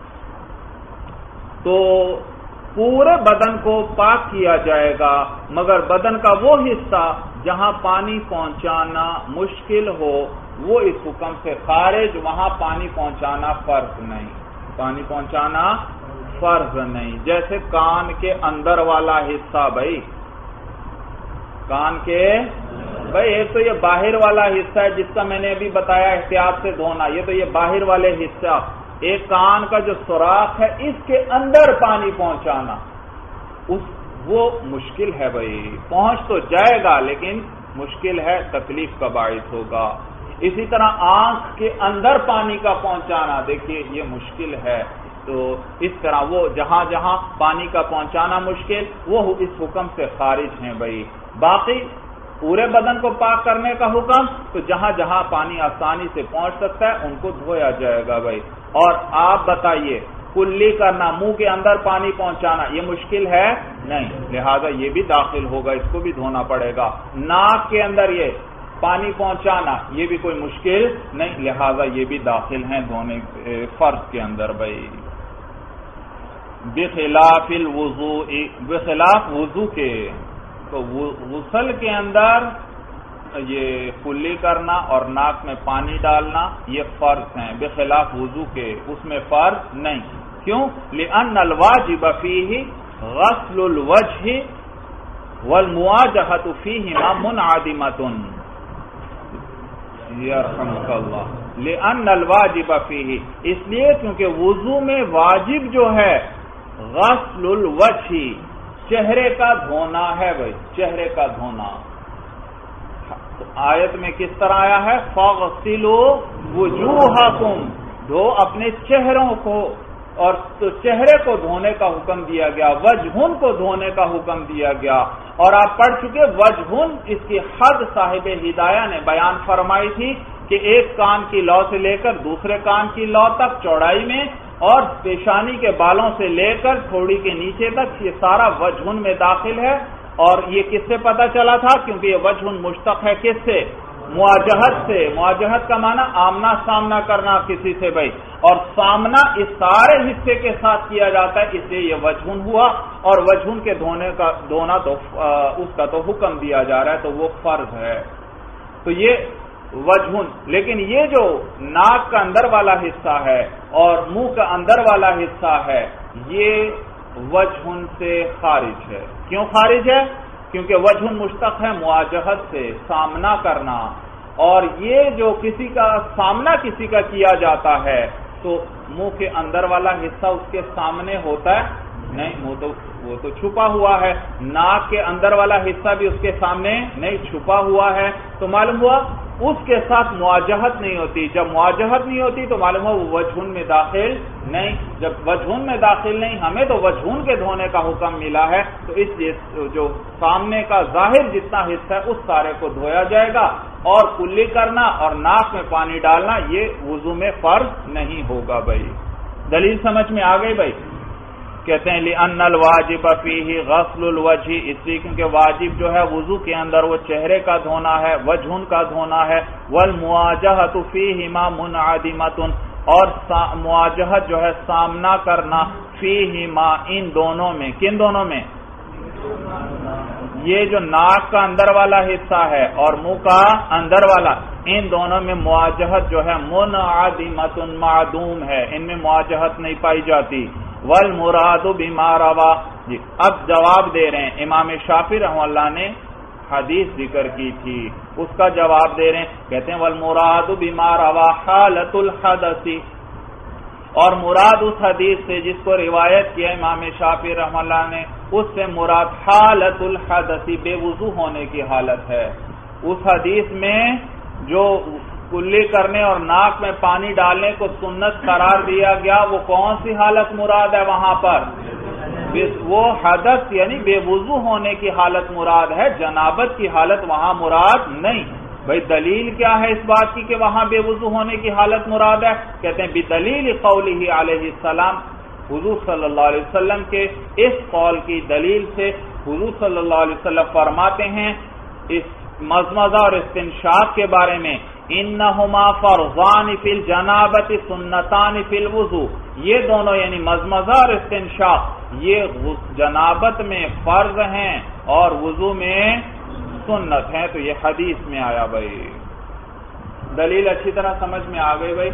تو پورے بدن کو پاک کیا جائے گا، مگر بدن کا وہ حصہ جہاں پانی پہنچانا مشکل ہو وہ اس حکم سے خارج، وہاں پانی پہنچانا فرض نہیں، پانی پہنچانا فرض نہیں. جیسے کان کے اندر والا حصہ، بھائی کان کے بھائی ایک تو یہ باہر والا حصہ ہے جس کا میں نے ابھی بتایا احتیاط سے دھونا، یہ تو یہ باہر والے حصہ، ایک کان کا جو سوراخ ہے اس کے اندر پانی پہنچانا اس وہ مشکل ہے، بھائی پہنچ تو جائے گا لیکن مشکل ہے، تکلیف کا باعث ہوگا. اسی طرح آنکھ کے اندر پانی کا پہنچانا، دیکھیے یہ مشکل ہے. تو اس طرح وہ جہاں جہاں پانی کا پہنچانا مشکل وہ اس حکم سے خارج ہیں. بھائی باقی پورے بدن کو پاک کرنے کا حکم، تو جہاں جہاں پانی آسانی سے پہنچ سکتا ہے ان کو دھویا جائے گا. بھائی اور آپ بتائیے کلی کرنا، منہ کے اندر پانی پہنچانا یہ مشکل ہے نہیں، لہذا یہ بھی داخل ہوگا، اس کو بھی دھونا پڑے گا. ناک کے اندر یہ پانی پہنچانا یہ بھی کوئی مشکل نہیں، لہذا یہ بھی داخل ہیں دھونے فرض کے اندر. بھائی بخلاف الوضوء، بخلاف وضو کے، تو غسل کے اندر یہ کلی کرنا اور ناک میں پانی ڈالنا یہ فرض ہیں، بخلاف وضو کے اس میں فرض نہیں. کیوں؟ لأن الواجب فيه غسل الوجه والمواجهة فيهما منعدمة. یرحمک اللہ. لأن الواجب فيه، اس لیے کیونکہ وضو میں واجب جو ہے غسل الوجه، چہرے کا دھونا ہے. بھائی چہرے کا دھونا آیت میں کس طرح آیا ہے؟ فاغسلوا وجوہکم، دھو اپنے چہروں کو، اور تو چہرے کو دھونے کا حکم دیا گیا، وجہن کو دھونے کا حکم دیا گیا. اور آپ پڑھ چکے وجہن اس کی حد صاحب ہدایہ نے بیان فرمائی تھی کہ ایک کان کی لو سے لے کر دوسرے کان کی لو تک چوڑائی میں، اور پیشانی کے بالوں سے لے کر تھوڑی کے نیچے تک، یہ سارا وجہن میں داخل ہے. اور یہ کس سے پتا چلا تھا؟ کیونکہ یہ وجہن مشتق ہے کس سے؟ مواجہت سے. مواجہت کا معنی آمنا سامنا کرنا کسی سے. بھائی اور سامنا اس سارے حصے کے ساتھ کیا جاتا ہے، اس لیے یہ وجہن ہوا. اور وجہن کے دھونے کا دھونا تو اس کا تو حکم دیا جا رہا ہے، تو وہ فرض ہے. تو یہ وجہن. لیکن یہ جو ناک کا اندر والا حصہ ہے اور منہ کا اندر والا حصہ ہے یہ وجہن سے خارج ہے. کیوں خارج ہے؟ کیونکہ وجہن مشتق ہے مواجہت سے، سامنا کرنا. اور یہ جو کسی کا سامنا کسی کا کیا جاتا ہے تو منہ کے اندر والا حصہ اس کے سامنے ہوتا ہے نہیں، وہ تو وہ تو چھپا ہوا ہے. ناک کے اندر والا حصہ بھی اس کے سامنے نہیں، چھپا ہوا ہے. تو معلوم ہوا اس کے ساتھ مواجہت نہیں ہوتی. جب مواجہت نہیں ہوتی تو معلوم ہوا وہ وجہن میں داخل نہیں. جب وجہن میں داخل نہیں، ہمیں تو وجہن کے دھونے کا حکم ملا ہے، تو اس لیے جو سامنے کا ظاہر جتنا حصہ ہے اس سارے کو دھویا جائے گا. اور کلی کرنا اور ناک میں پانی ڈالنا یہ وضو میں فرض نہیں ہوگا. بھائی دلیل سمجھ میں آ گئی. بھائی کہتے ہیں لأن الواجب فيه غسل الوجه، اس لیے کیونکہ واجب جو ہے وضو کے اندر وہ چہرے کا دھونا ہے، وجہن کا دھونا ہے. والمواجهة فيهما منعدمة، اور مواجہت جو ہے سامنا کرنا، فيهما ان دونوں میں. کن دونوں میں؟ یہ جو ناک کا اندر والا حصہ ہے اور منہ کا اندر والا، ان دونوں میں مواجہت جو ہے منعدمۃ معدوم ہے، ان میں مواجہت نہیں پائی جاتی۔ والمراد بما روا، جی اب جواب دے رہے ہیں، امام شافعی رحمہ اللہ نے حدیث ذکر کی تھی، اس کا جواب دے رہے ہیں، کہتے ہیں والمراد بما روا حالت الحدث، اور مراد اس حدیث سے جس کو روایت کیا امام شافعی رحمہ اللہ نے، اس سے مراد حالت الحدث، بے وضو ہونے کی حالت ہے۔ اس حدیث میں جو کلی کرنے اور ناک میں پانی ڈالنے کو سنت قرار دیا گیا، وہ کون سی حالت مراد ہے وہاں پر؟ وہ حدث یعنی بے وضو ہونے کی حالت مراد ہے، جنابت کی حالت وہاں مراد نہیں۔ بھئی دلیل کیا ہے اس بات کی کہ وہاں بے وضو ہونے کی حالت مراد ہے؟ کہتے ہیں بدلیل قولہ علیہ السلام، حضور صلی اللہ علیہ وسلم کے اس قول کی دلیل سے حضور صلی اللہ علیہ وسلم فرماتے ہیں اس مضمضہ اور استنشاق کے بارے میں، انہما فرضان فی الجنابت سنتان فی الوضو، یہ دونوں یعنی مضمضہ اور استنشاق یہ جنابت میں فرض ہیں اور وضو میں سنت ہیں۔ تو یہ حدیث میں آیا بھائی، دلیل اچھی طرح سمجھ میں آ گئی بھائی۔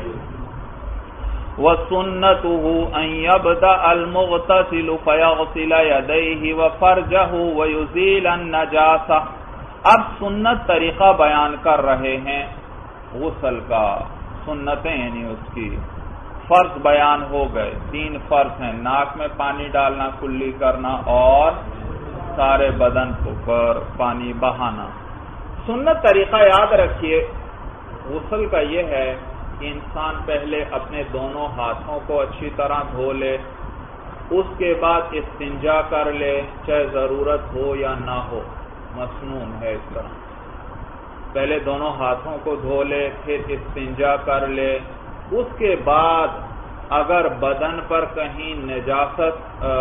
وَسُنَّتُهُ أَن يَبْدَأَ الْمُغْتَسِلُ فَيَغْسِلَ يَدَيْهِ وَفَرْجَهُ وَيُزِيلَ النَّجَاسَةَ، اب سنت طریقہ بیان کر رہے ہیں غسل کا، سنتیں یعنی اس کی، فرض بیان ہو گئے، تین فرض ہیں، ناک میں پانی ڈالنا، کلی کرنا اور سارے بدن پر پانی بہانا۔ سنت طریقہ یاد رکھیے غسل کا یہ ہے کہ انسان پہلے اپنے دونوں ہاتھوں کو اچھی طرح دھو لے، اس کے بعد استنجا کر لے، چاہے ضرورت ہو یا نہ ہو، مسنون ہے اس طرح، پہلے دونوں ہاتھوں کو دھو لے پھر استنجا کر لے، اس کے بعد اگر بدن پر کہیں نجاست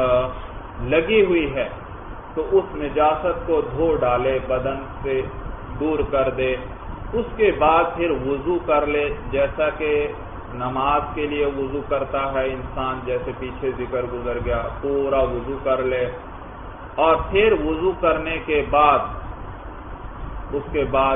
لگی ہوئی ہے تو اس نجاست کو دھو ڈالے، بدن سے دور کر دے، اس کے بعد پھر وضو کر لے، جیسا کہ نماز کے لیے وضو کرتا ہے انسان، جیسے پیچھے ذکر گزر گیا، پورا وضو کر لے، اور پھر وضو کرنے کے بعد اس کے بعد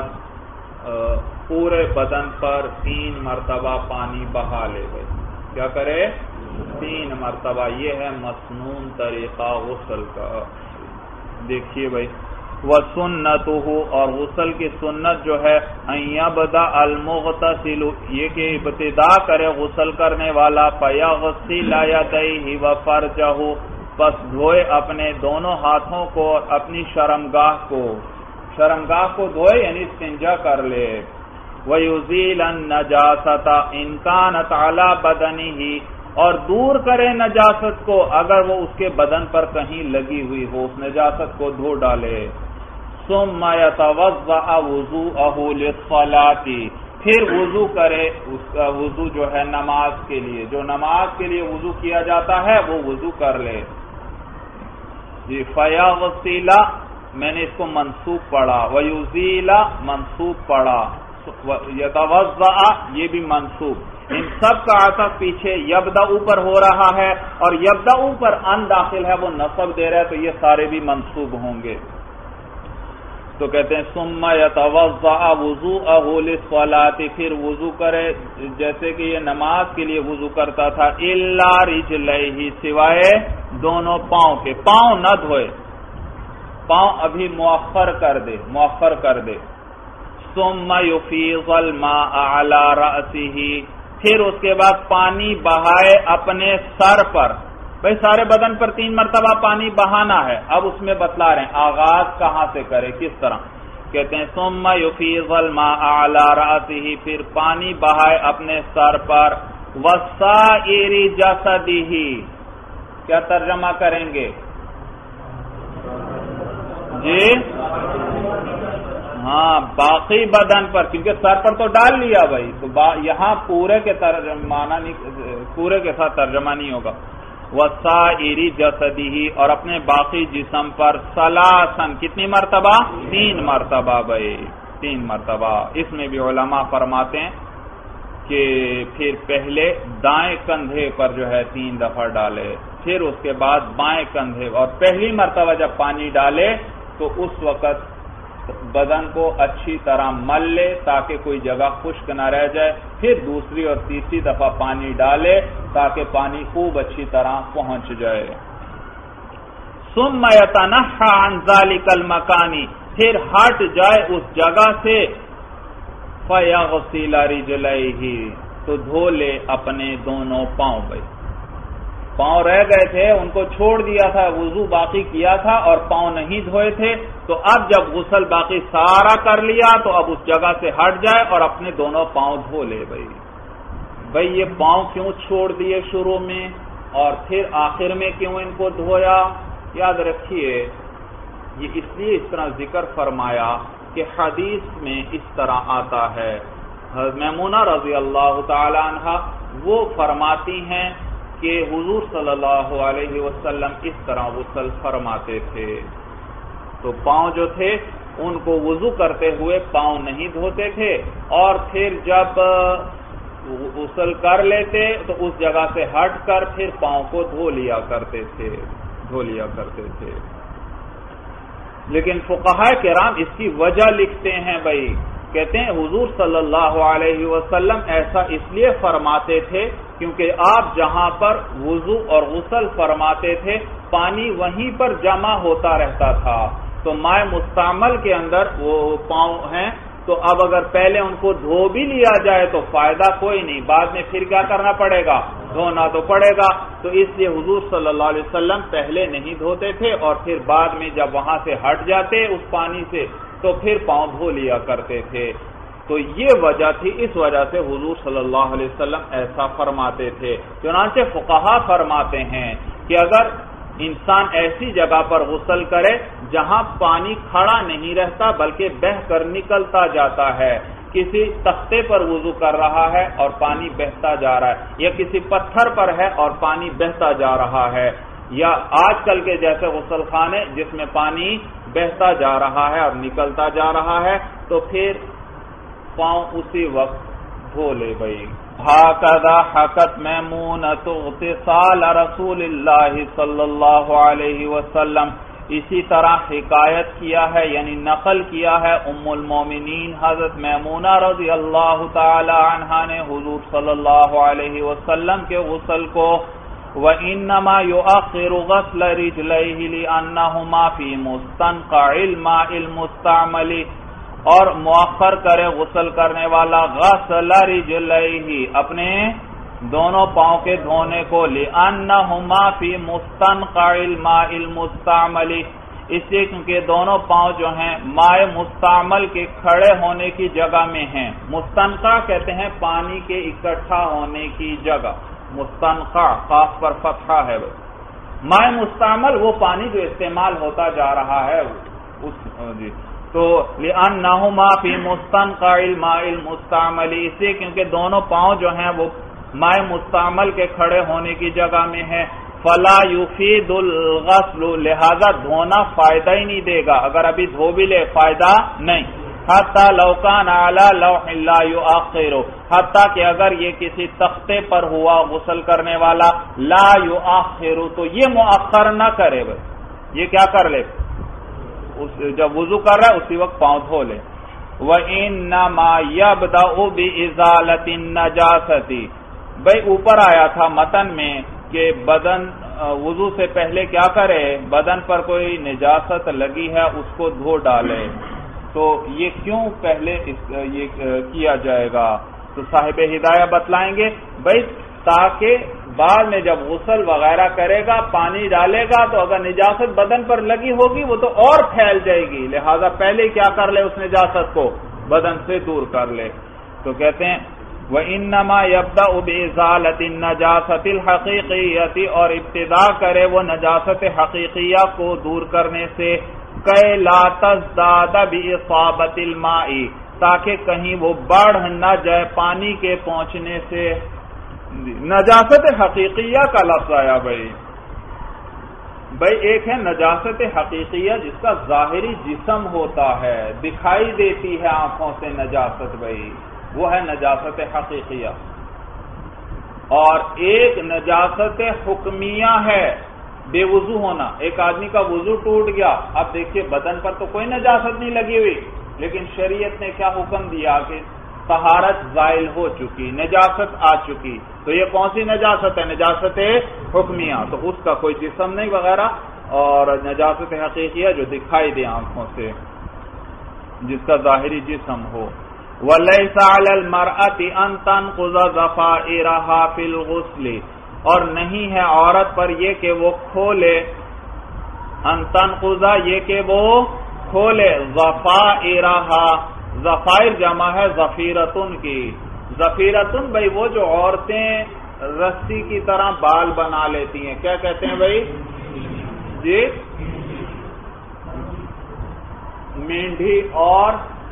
پورے بدن پر تین مرتبہ پانی بہا لے گئے، کیا کرے؟ تین مرتبہ، یہ ہے مسنون طریقہ غسل کا۔ دیکھیے بھائی، وَسُنَّتُهُ، اور غسل کی سنت جو ہے أَن يَبْدَأَ الْمُغْتَسِلُ، یہ کہ ابتدا کرے غسل کرنے والا، فَيَغْسِلَ يَدَيْهِ وَفَرْجَهُ، پس دھوئے اپنے دونوں ہاتھوں کو اور اپنی شرمگاہ کو، شرمگاہ کو دھوئے یعنی استنجا کر لے، وَيُزِيلَ النَّجَاسَةَ إِن كَانَتْ عَلَى بَدَنِهِ، اور دور کرے نجاست کو اگر وہ اس کے بدن پر کہیں لگی ہوئی ہو، اس نجاست کو دھو ڈالے۔ ثُمَّ يَتَوَضَّأَ وُضُوءَهُ لِلصَّلَاةِ، پھر وضو کرے، اس کا وضو جو ہے نماز کے لیے، جو نماز کے لیے وضو کیا جاتا ہے وہ وضو کر لے۔ جی فَيَغْسِلَ، میں نے اس کو منصوب پڑھا، وَيُزِيلَ منصوب پڑھا، يَتَوَضَّأَ یہ بھی منصوب، ان سب کا عطف پیچھے یبدا اوپر ہو رہا ہے اور یبدا اوپر ان داخل ہے، وہ نصب دے رہا ہے، تو یہ سارے بھی منصوب ہوں گے۔ تو کہتے ہیں ثم يتوضأ وضوءه للصلاة، پھر وضو کرے جیسے کہ یہ نماز کے لیے وضو کرتا تھا، الا رجليه، سوائے دونوں پاؤں کے، پاؤں نہ دھوئے، پاؤں ابھی مؤخر کر دے، مؤخر کر دے۔ ثم يفيض الماء على رأسه، پھر اس کے بعد پانی بہائے اپنے سر پر، بھئی سارے بدن پر تین مرتبہ پانی بہانا ہے، اب اس میں بتلا رہے ہیں آغاز کہاں سے کرے، کس طرح، کہتے ہیں ثم يفيض الماء على رأسه، پھر پانی بہائے اپنے سر پر، وسائر جسده، کیا ترجمہ کریں گے جی؟ ہاں باقی بدن پر، کیونکہ سر پر تو ڈال لیا بھائی، تو یہاں پورے کے ترجمہ نہیں، پورے کے ساتھ ترجمہ نہیں ہوگا۔ وَسَائِرِ جَسَدِهِ، اور اپنے باقی جسم پر، ثلاثاً کتنی مرتبہ؟ تین مرتبہ بھائی، تین مرتبہ۔ اس میں بھی علماء فرماتے ہیں کہ پھر پہلے دائیں کندھے پر جو ہے تین دفعہ ڈالے، پھر اس کے بعد بائیں کندھے، اور پہلی مرتبہ جب پانی ڈالے تو اس وقت بدن کو اچھی طرح مل لے تاکہ کوئی جگہ خشک نہ رہ جائے، پھر دوسری اور تیسری دفعہ پانی ڈالے تاکہ پانی خوب اچھی طرح پہنچ جائے۔ ثم يتنحى عن ذلك المكان، پھر ہٹ جائے اس جگہ سے، فيغسل رجليه، تو دھو لے اپنے دونوں پاؤں۔ بھائی پاؤں رہ گئے تھے، ان کو چھوڑ دیا تھا، وضو باقی کیا تھا اور پاؤں نہیں دھوئے تھے، تو اب جب غسل باقی سارا کر لیا تو اب اس جگہ سے ہٹ جائے اور اپنے دونوں پاؤں دھو لے۔ بھائی بھائی یہ پاؤں کیوں چھوڑ دیے شروع میں اور پھر آخر میں کیوں ان کو دھویا؟ یاد رکھیے یہ اس لیے اس طرح ذکر فرمایا کہ حدیث میں اس طرح آتا ہے، حضرت میمونہ رضی اللہ تعالی عنہ وہ فرماتی ہیں کہ حضور صلی اللہ علیہ وسلم اس طرح غسل فرماتے تھے، تو پاؤں جو تھے ان کو وضو کرتے ہوئے پاؤں نہیں دھوتے تھے، اور پھر جب غسل کر لیتے تو اس جگہ سے ہٹ کر پھر پاؤں کو دھو لیا کرتے تھے دھو لیا کرتے تھے لیکن فقہاء کرام اس کی وجہ لکھتے ہیں۔ بھائی کہتے ہیں حضور صلی اللہ علیہ وسلم ایسا اس لیے فرماتے تھے کیونکہ آپ جہاں پر وضو اور غسل فرماتے تھے پانی وہیں پر جمع ہوتا رہتا تھا، تو مائع مستعمل کے اندر وہ پاؤں ہیں، تو اب اگر پہلے ان کو دھو بھی لیا جائے تو فائدہ کوئی نہیں، بعد میں پھر کیا کرنا پڑے گا؟ دھونا تو پڑے گا، تو اس لیے حضور صلی اللہ علیہ وسلم پہلے نہیں دھوتے تھے اور پھر بعد میں جب وہاں سے ہٹ جاتے اس پانی سے تو پھر پاؤں دھو لیا کرتے تھے۔ تو یہ وجہ تھی، اس وجہ سے حضور صلی اللہ علیہ وسلم ایسا فرماتے تھے۔ چنانچہ فقہاء فرماتے ہیں کہ اگر انسان ایسی جگہ پر غسل کرے جہاں پانی کھڑا نہیں رہتا بلکہ بہہ کر نکلتا جاتا ہے، کسی تختے پر وضو کر رہا ہے اور پانی بہتا جا رہا ہے، یا کسی پتھر پر ہے اور پانی بہتا جا رہا ہے، یا آج کل کے جیسے غسل خانے جس میں پانی بہتا جا رہا ہے اور نکلتا جا رہا ہے، تو پھر پاؤں اسی وقت دھو لے۔ بھائی ہاکذا حکت میمونۃ اغتسال رسول اللہ صلی اللہ علیہ وسلم، اسی طرح حکایت کیا ہے یعنی نقل کیا ہے ام المومنین حضرت میمونہ رضی اللہ تعالی عنہا نے حضور صلی اللہ علیہ وسلم کے غسل کو، وَإِنَّمَا يُؤَخِّرُ غَسْلَ رِجْلَيْهِ لِأَنَّهُمَا فِي مُسْتَنْقَعِ الْمَاءِ الْمُسْتَعْمَلِ، اور مؤخر کرے غسل کرنے والا غسل رجلیہ اپنے دونوں پاؤں کے دھونے کو، لِأَنَّهُمَا فِي مُسْتَنْقَعِ الْمَاءِ الْمُسْتَعْمَلِ، اس لیے کیونکہ دونوں پاؤں جو ہیں مائع مستعمل کے کھڑے ہونے کی جگہ میں ہیں۔ مستنقع کہتے ہیں پانی کے اکٹھا ہونے کی جگہ، مستنقع قاف پر فتحہ ہے۔ مائع مستعمل وہ پانی جو استعمال ہوتا جا رہا ہے اس جی تو لِأَنَّهُمَا فِي مُسْتَنْقَعِ الْمَاءِ الْمُسْتَعْمَلِ، اس لیے کیونکہ دونوں پاؤں جو ہیں وہ مائع مستعمل کے کھڑے ہونے کی جگہ میں ہے، فَلَا يُفِيدُ الْغَسْلُ، لہذا دھونا فائدہ ہی نہیں دے گا، اگر ابھی دھو بھی لے فائدہ نہیں، حَتَّى لَوْ كَانَ عَلَى لَوْحٍ لَا يُؤَخِّرُ، حتیٰ کہ اگر یہ کسی تختے پر ہوا غسل کرنے والا، لا يُؤَخِّرُ، تو یہ مؤخر نہ کرے، یہ کیا کر لے، جب وضو کر رہا ہے اسی وقت پاؤں دھو لے۔ وَإِنَّمَا يَبْدَأُ بِإِزَالَةِ النَّجَاسَةِ، بھئی اوپر آیا تھا متن میں کہ بدن وضو سے پہلے کیا کرے، بدن پر کوئی نجاست لگی ہے اس کو دھو ڈالے، تو یہ کیوں پہلے یہ کیا جائے گا؟ تو صاحب ہدایہ بتلائیں گے بھئی تاکہ بعد میں جب غسل وغیرہ کرے گا پانی ڈالے گا تو اگر نجاست بدن پر لگی ہوگی وہ تو اور پھیل جائے گی، لہذا پہلے کیا کر لے اس نجاست کو بدن سے دور کر لے۔ تو کہتے ہیں وَإِنَّمَا يَبْدَأُ بِإِزَالَةِ النَّجَاسَةِ الْحَقِيقِيَّةِ، اور ابتدا کرے وہ نجاست حقیقیہ کو دور کرنے سے، كَيْ لَا تَزْدَادَ بِإِصَابَةِ الْمَاءِ، تاکہ کہیں وہ بڑھ نہ جائے پانی کے پہنچنے سے۔ نجاست حقیقیہ کا لفظ آیا بھائی بھائی ایک ہے نجاست حقیقیہ جس کا ظاہری جسم ہوتا ہے، دکھائی دیتی ہے آنکھوں سے نجاست، بھائی وہ ہے نجاست حقیقیہ، اور ایک نجاست حکمیہ ہے بے وضو ہونا، ایک آدمی کا وضو ٹوٹ گیا، اب دیکھیے بدن پر تو کوئی نجاست نہیں لگی ہوئی، لیکن شریعت نے کیا حکم دیا کہ طہارت زائل ہو چکی، نجاست آ چکی، تو یہ کون سی نجاست ہے؟ نجاست حکمیہ، تو اس کا کوئی جسم نہیں وغیرہ، اور نجاست حقیقی ہے جو دکھائی دے آنکھوں سے، جس کا ظاہری جسم ہو۔ وَلَيْسَ عَلَى الْمَرْأَةِ أَن تَنْقُضَ ضَفَائِرَهَا فِي الْغُسْلِ، اور نہیں ہے عورت پر یہ کہ وہ کھولے، ان تنقض یہ کہ وہ کھولے، ضفائرها، ضفائر جمع ہے ضفیرتن کی، ضفیرتن بھائی وہ جو عورتیں رسی کی طرح بال بنا لیتی ہیں، کیا کہتے ہیں بھائی؟ جی مینڈھی اور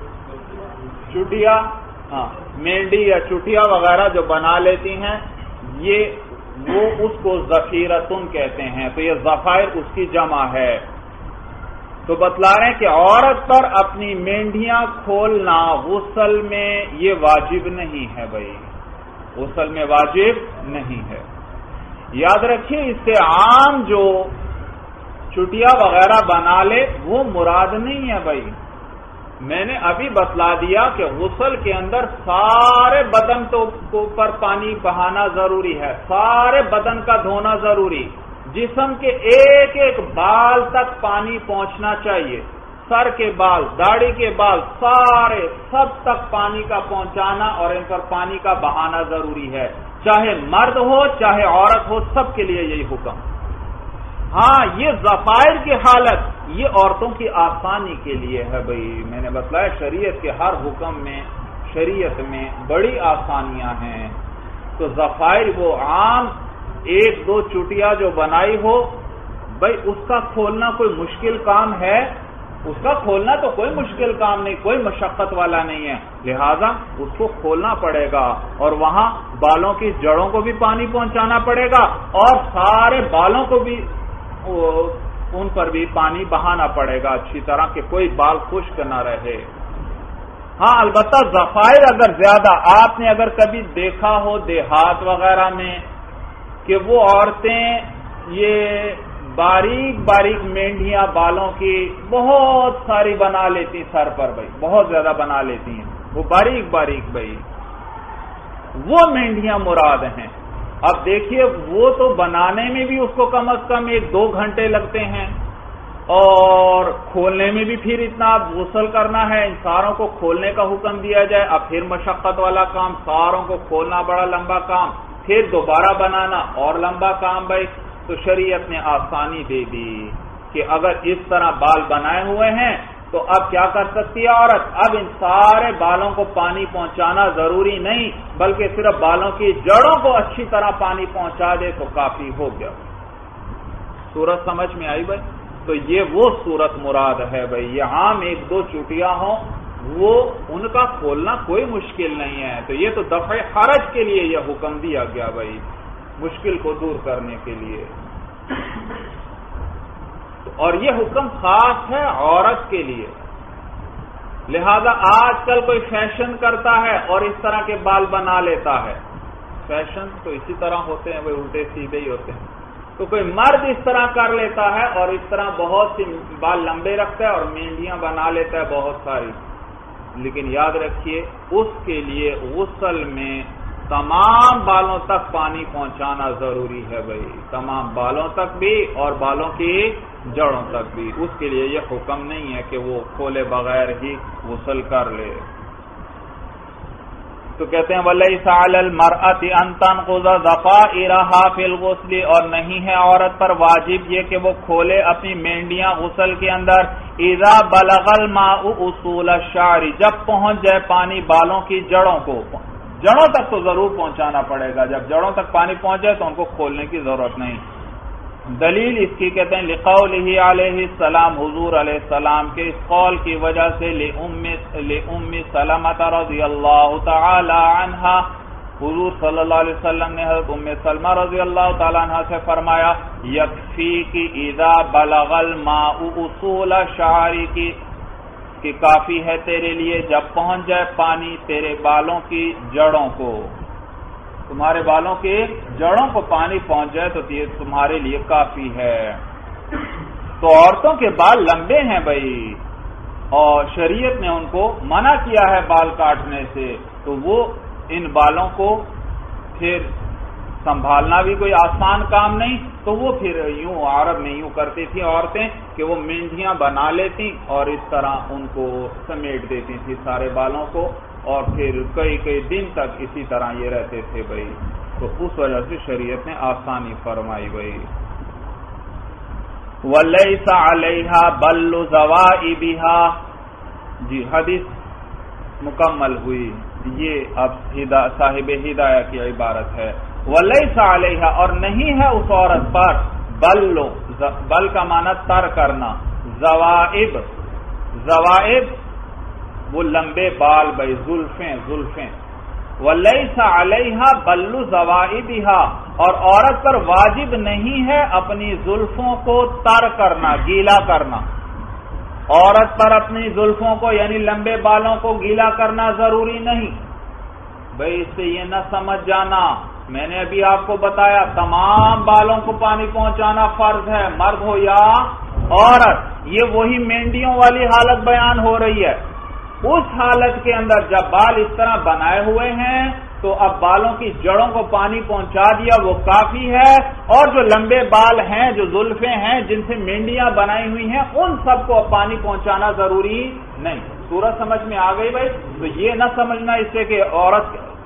چٹیا، ہاں مینڈھی یا چٹیا وغیرہ جو بنا لیتی ہیں، یہ وہ اس کو ضفیرتن کہتے ہیں، تو یہ ضفائر اس کی جمع ہے۔ تو بتلا رہے ہیں کہ عورت پر اپنی مینڈیاں کھولنا غسل میں یہ واجب نہیں ہے بھائی، غسل میں واجب نہیں ہے۔ یاد رکھیے اس سے عام جو چٹیا وغیرہ بنا لے وہ مراد نہیں ہے بھائی، میں نے ابھی بتلا دیا کہ غسل کے اندر سارے بدن تو پر پانی بہانا ضروری ہے، سارے بدن کا دھونا ضروری، جسم کے ایک ایک بال تک پانی پہنچنا چاہیے، سر کے بال، داڑھی کے بال، سارے سب تک پانی کا پہنچانا اور ان پر پانی کا بہانا ضروری ہے، چاہے مرد ہو چاہے عورت ہو، سب کے لیے یہی حکم۔ ہاں یہ ضفائر کی حالت یہ عورتوں کی آسانی کے لیے ہے بھائی، میں نے بتلایا شریعت کے ہر حکم میں، شریعت میں بڑی آسانیاں ہیں، تو ضفائر وہ عام ایک دو چٹیا جو بنائی ہو بھائی اس کا کھولنا کوئی مشکل کام ہے؟ اس کا کھولنا تو کوئی مشکل کام نہیں، کوئی مشقت والا نہیں ہے، لہذا اس کو کھولنا پڑے گا اور وہاں بالوں کی جڑوں کو بھی پانی پہنچانا پڑے گا اور سارے بالوں کو بھی ان پر بھی پانی بہانا پڑے گا اچھی طرح کہ کوئی بال خشک نہ رہے۔ ہاں البتہ ضفائر اگر زیادہ، آپ نے اگر کبھی دیکھا ہو دیہات وغیرہ میں کہ وہ عورتیں یہ باریک باریک مینڈیاں بالوں کی بہت ساری بنا لیتی سر پر بھائی، بہت زیادہ بنا لیتی ہیں، وہ باریک باریک بھائی وہ مینڈیاں مراد ہیں۔ اب دیکھیے وہ تو بنانے میں بھی اس کو کم از کم ایک دو گھنٹے لگتے ہیں اور کھولنے میں بھی پھر اتنا غسل کرنا ہے، ان ساروں کو کھولنے کا حکم دیا جائے، اب پھر مشقت والا کام، ساروں کو کھولنا بڑا لمبا کام، پھر دوبارہ بنانا اور لمبا کام بھائی، تو شریعت نے آسانی دے دی کہ اگر اس طرح بال بنائے ہوئے ہیں تو اب کیا کر سکتی ہے عورت؟ اب ان سارے بالوں کو پانی پہنچانا ضروری نہیں بلکہ صرف بالوں کی جڑوں کو اچھی طرح پانی پہنچا دے تو کافی ہو گیا۔ صورت سمجھ میں آئی بھائی؟ تو یہ وہ صورت مراد ہے بھائی، یہ عام ایک دو چوٹیاں ہوں وہ ان کا کھولنا کوئی مشکل نہیں ہے، تو یہ تو دفع حرج کے لیے یہ حکم دیا گیا بھائی، مشکل کو دور کرنے کے لیے، اور یہ حکم خاص ہے عورت کے لیے۔ لہذا آج کل کوئی فیشن کرتا ہے اور اس طرح کے بال بنا لیتا ہے، فیشن تو اسی طرح ہوتے ہیں وہ الٹے سیدھے ہی ہوتے ہیں، تو کوئی مرد اس طرح کر لیتا ہے اور اس طرح بہت سی بال لمبے رکھتا ہے اور مینڈیاں بنا لیتا ہے بہت ساری، لیکن یاد رکھیے اس کے لیے غسل میں تمام بالوں تک پانی پہنچانا ضروری ہے بھائی، تمام بالوں تک بھی اور بالوں کی جڑوں تک بھی، اس کے لیے یہ حکم نہیں ہے کہ وہ کھولے بغیر ہی غسل کر لے۔ تو کہتے ہیں وَلَيْسَ عَلَى الْمَرْأَةِ أَن تَنْقُضَ ضَفَائِرَهَا فِي الْغُسْلِ، اور نہیں ہے عورت پر واجب یہ کہ وہ کھولے اپنی مینڈیاں غسل کے اندر، اِذَا بَلَغَ الْمَاءُ أُصُولَ الشَّعْرِ، جب پہنچ جائے پانی بالوں کی جڑوں کو، جڑوں تک تو ضرور پہنچانا پڑے گا، جب جڑوں تک پانی پہنچ جائے تو ان کو کھولنے کی ضرورت نہیں۔ دلیل اس کی کہتے ہیں لقولہ علیہ السلام، حضور علیہ السلام کے اس قول کی وجہ سے لأم سلمہ رضی اللہ تعالی عنہا، حضور صلی اللہ علیہ وسلم نے حضرت ام سلمہ رضی اللہ تعالی عنہ سے فرمایا یکفیک اذا بلغ الماء اصول شعرک، کہ کافی ہے تیرے لیے جب پہنچ جائے پانی تیرے بالوں کی جڑوں کو، تمہارے بالوں کے جڑوں کو پانی پہنچ جائے تو یہ تمہارے لیے کافی ہے۔ تو عورتوں کے بال لمبے ہیں بھائی، اور شریعت نے ان کو منع کیا ہے بال کاٹنے سے، تو وہ ان بالوں کو پھر سنبھالنا بھی کوئی آسان کام نہیں، تو وہ پھر یوں عرب میں یوں کرتی تھی عورتیں کہ وہ مینڈیاں بنا لیتی اور اس طرح ان کو سمیٹ دیتی تھی سارے بالوں کو، اور پھر کئی کئی دن تک اسی طرح یہ رہتے تھے بھائی۔ تو اس وجہ سے شریعت نے آسانی فرمائی بھائی۔ وَلَيْسَ عَلَيْهَا بَلُّ زَوَائِبِهَا، جی حدیث مکمل ہوئی، یہ اب صاحب ہدایہ کی عبارت ہے۔ وَلَيْسَ عَلَيْهَا، اور نہیں ہے اس عورت پر، بلو، بل کا معنی تر کرنا، زوائب، زوائب وہ لمبے بال بھائی، زلفیں زلفیں۔ وَلَيْسَ عَلَيْهَا بَلُّ زَوَائِبِهَا، اور عورت پر واجب نہیں ہے اپنی زلفوں کو تر کرنا، گیلا کرنا۔ عورت پر اپنی زلفوں کو یعنی لمبے بالوں کو گیلا کرنا ضروری نہیں بھائی۔ اس سے یہ نہ سمجھ جانا، میں نے ابھی آپ کو بتایا تمام بالوں کو پانی پہنچانا فرض ہے، مرد ہو یا عورت۔ یہ وہی مینڈیوں والی حالت بیان ہو رہی ہے۔ اس حالت کے اندر جب بال اس طرح بنائے ہوئے ہیں تو اب بالوں کی جڑوں کو پانی پہنچا دیا وہ کافی ہے، اور جو لمبے بال ہیں، جو زلفیں ہیں جن سے مینڈیاں بنائی ہوئی ہیں، ان سب کو پانی پہنچانا ضروری نہیں۔ سورج سمجھ میں آ گئی بھائی؟ تو یہ نہ سمجھنا اس سے کہ عورت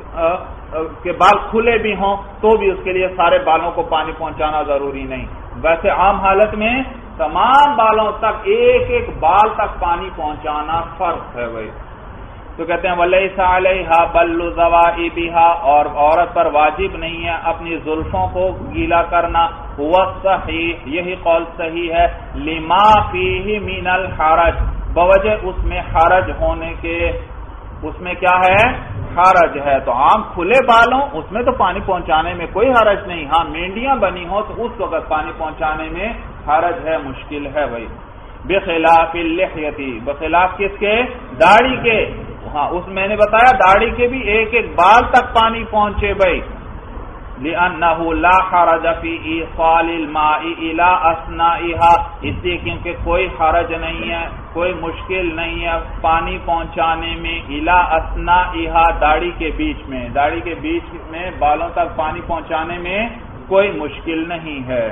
کے بال کھلے بھی ہوں تو بھی اس کے لیے سارے بالوں کو پانی پہنچانا ضروری نہیں۔ ویسے عام حالت میں تمام بالوں تک، ایک ایک بال تک پانی پہنچانا فرض ہے بھائی۔ تو کہتے ہیں وَلَيْسَ عَلَيْهَا بَلُّ زَوَائِبِهَا، اور عورت پر واجب نہیں ہے اپنی زلفوں کو گیلا کرنا۔ وَالصَّحِيحُ، یہی قول صحیح ہے، لِمَا فِيهِ مِنَ الْحَرَجِ، بوجہ اس میں حرج ہونے کے، اس میں کیا ہے؟ حرج ہے۔ تو عام کھلے بالوں اس میں تو پانی پہنچانے میں کوئی حرج نہیں، ہاں مینڈیاں بنی ہو تو اس وقت پانی پہنچانے میں حرج ہے، مشکل ہے بھائی۔ بخلاف اللحیتی، بخلاف کس کے؟ داڑھی کے، ہاں اس میں نے بتایا داڑھی کے بھی ایک ایک بال تک پانی پہنچے بھائی۔ لِأَنَّهُ لَا حَرَجَ فِي إِيصَالِ الْمَاءِ إِلَىٰ أَثْنَائِهَا، اس لیے کیونکہ کوئی حرج نہیں ہے، کوئی مشکل نہیں ہے پانی پہنچانے میں، إِلَىٰ أَثْنَائِهَا، داڑھی کے بیچ میں، داڑھی کے بیچ میں بالوں تک پانی پہنچانے میں کوئی مشکل نہیں ہے۔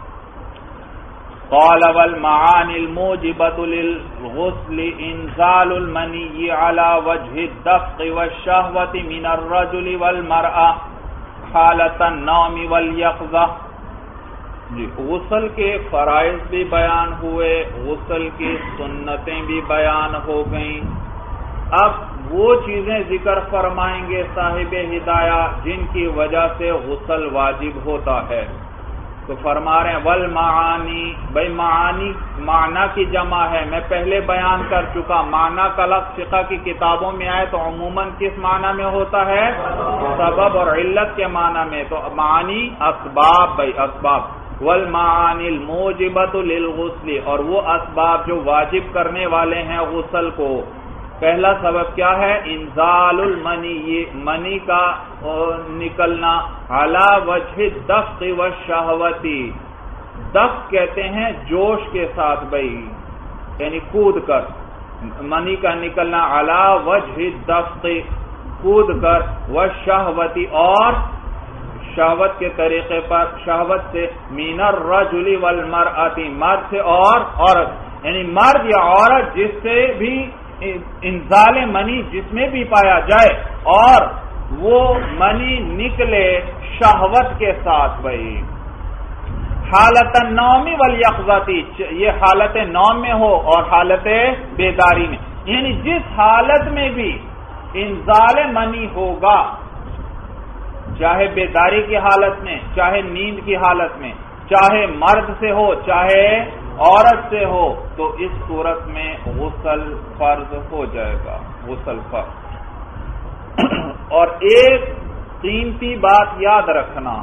قال والمعاني الموجبة للغسل إنزال المني على وجه الدفق والشهوة من الرجل والمرأة حالة النوم واليقظة، جی غسل کے فرائض بھی بیان ہوئے، غسل کی سنتیں بھی بیان ہو گئیں۔ اب وہ چیزیں ذکر فرمائیں گے صاحب ہدایہ جن کی وجہ سے غسل واجب ہوتا ہے۔ تو فرما رہے ہیں والمعانی، بھائی معانی معنی کی جمع ہے، میں پہلے بیان کر چکا، معنی کا لفظ فقہ کی کتابوں میں آئے تو عموماً کس معنی میں ہوتا ہے؟ سبب اور علت کے معنی میں۔ تو معانی اسباب بھائی، اسباب۔ والمعانی الموجبۃ للغسل، اور وہ اسباب جو واجب کرنے والے ہیں غسل کو۔ پہلا سبب کیا ہے؟ انزال المنی، یہ منی کا نکلنا، علی وجہ الدفق والشہوۃ، دفق کہتے ہیں جوش کے ساتھ بھائی، یعنی کود کر، منی کا نکلنا علی وجہ الدفق، کود کر، والشہوۃ، اور شہوت کے طریقے پر، شہوت سے، من الرجل والمرأۃ، مرد سے اور عورت، یعنی مرد یا عورت جس سے بھی انزال منی جس میں بھی پایا جائے اور وہ منی نکلے شہوت کے ساتھ بھائی۔ حالت النوم والیقظۃ، یہ حالت نوم میں ہو اور حالت بیداری میں، یعنی جس حالت میں بھی انزال منی ہوگا، چاہے بیداری کی حالت میں، چاہے نیند کی حالت میں، چاہے مرد سے ہو چاہے عورت سے ہو، تو اس صورت میں غسل فرض ہو جائے گا، غسل فرض۔ اور ایک قیمتی بات یاد رکھنا،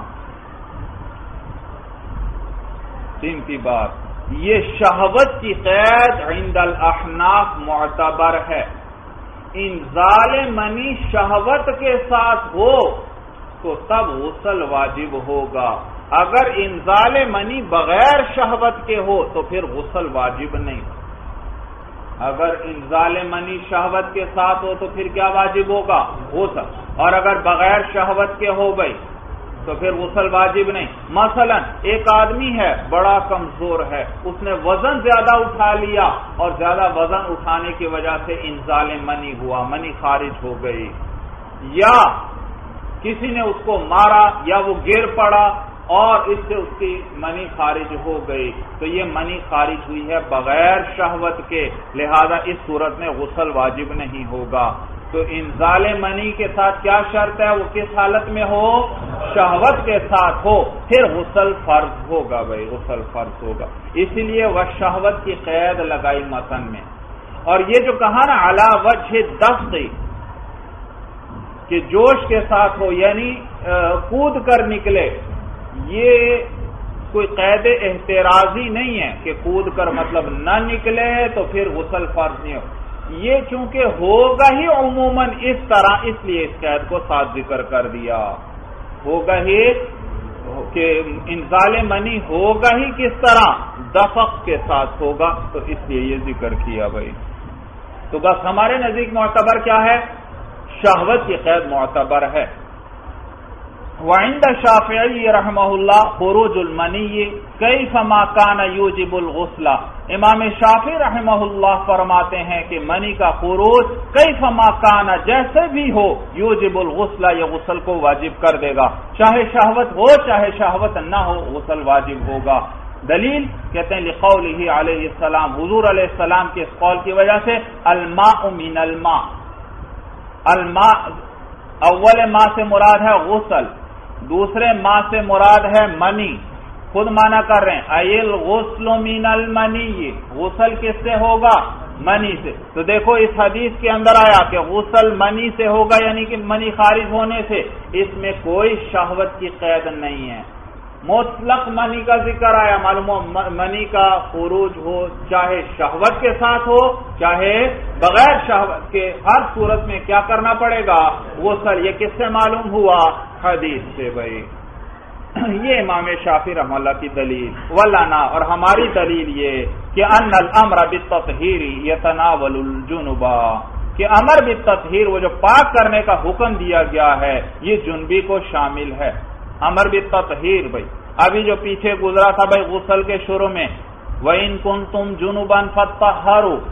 قیمتی بات، یہ شہوت کی قید عند الاحناف معتبر ہے۔ انزال منی شہوت کے ساتھ ہو تو تب غسل واجب ہوگا. اگر انزال منی بغیر شہوت کے ہو تو پھر غسل واجب نہیں. اگر انزال منی شہوت کے ساتھ ہو تو پھر کیا واجب ہوگا؟ غسل. اور اگر بغیر شہوت کے ہو گئی تو پھر غسل واجب نہیں. مثلا ایک آدمی ہے بڑا کمزور ہے، اس نے وزن زیادہ اٹھا لیا اور زیادہ وزن اٹھانے کی وجہ سے انزال منی ہوا، منی خارج ہو گئی، یا کسی نے اس کو مارا یا وہ گر پڑا اور اس سے اس کی منی خارج ہو گئی، تو یہ منی خارج ہوئی ہے بغیر شہوت کے، لہذا اس صورت میں غسل واجب نہیں ہوگا. تو انزال منی کے ساتھ کیا شرط ہے؟ وہ کس حالت میں ہو؟ شہوت کے ساتھ ہو، پھر غسل فرض ہوگا. بھائی غسل فرض ہوگا، اسی لیے وہ شہوت کی قید لگائی متن میں. اور یہ جو کہا نا علی وجہ دفع، کہ جوش کے ساتھ ہو یعنی کود کر نکلے، یہ کوئی قید احترازی نہیں ہے کہ کود کر مطلب نہ نکلے تو پھر غسل فرض نہیں ہو. یہ چونکہ ہوگا ہی عموماً اس طرح، اس لیے اس قید کو ساتھ ذکر کر دیا. ہوگا ہی کہ انزال منی ہوگا ہی کس طرح؟ دفق کے ساتھ ہوگا، تو اس لیے یہ ذکر کیا. بھائی تو بس ہمارے نزدیک معتبر کیا ہے؟ شہوت کی قید معتبر ہے. وعند الشافعی رحمہ اللہ خروج المنی کیف ما کان یوجب الغسل، امام شافعی رحمہ اللہ فرماتے ہیں کہ منی کا خروج کیف ما کان جیسے بھی ہو یوجب الغسل، یہ غسل کو واجب کر دے گا، چاہے شہوت ہو چاہے شہوت نہ ہو غسل واجب ہوگا. دلیل کہتے ہیں لقولہ علیہ السلام، حضور علیہ السلام کے اس قول کی وجہ سے الماء من الماء، الماء اول ماء سے مراد ہے غسل، دوسرے ماء سے مراد ہے منی. خود معنی کر رہے ہیں ایل غسل من المنی، غسل کس سے ہوگا؟ منی سے. تو دیکھو اس حدیث کے اندر آیا کہ غسل منی سے ہوگا، یعنی کہ منی خارج ہونے سے، اس میں کوئی شہوت کی قید نہیں ہے. مطلق منی کا ذکر آیا، معلوم ہو منی کا خروج ہو چاہے شہوت کے ساتھ ہو چاہے بغیر شہوت کے، ہر صورت میں کیا کرنا پڑے گا؟ غسل. یہ کس سے معلوم ہوا؟ حدیث سے. بھائی یہ امام شافعی رحمہ اللہ کی دلیل. ولنا، اور ہماری دلیل یہ کہ ان الامر بالتطہیر یتناول الجنب، کہ امر بالتطہیر وہ جو پاک کرنے کا حکم دیا گیا ہے یہ جنبی کو شامل ہے. امر بالتطہیر بھائی ابھی جو پیچھے گزرا تھا بھائی غسل کے شروع میں، وَإِن كُنتُمْ جُنُبًا فَطَّهَّرُوا،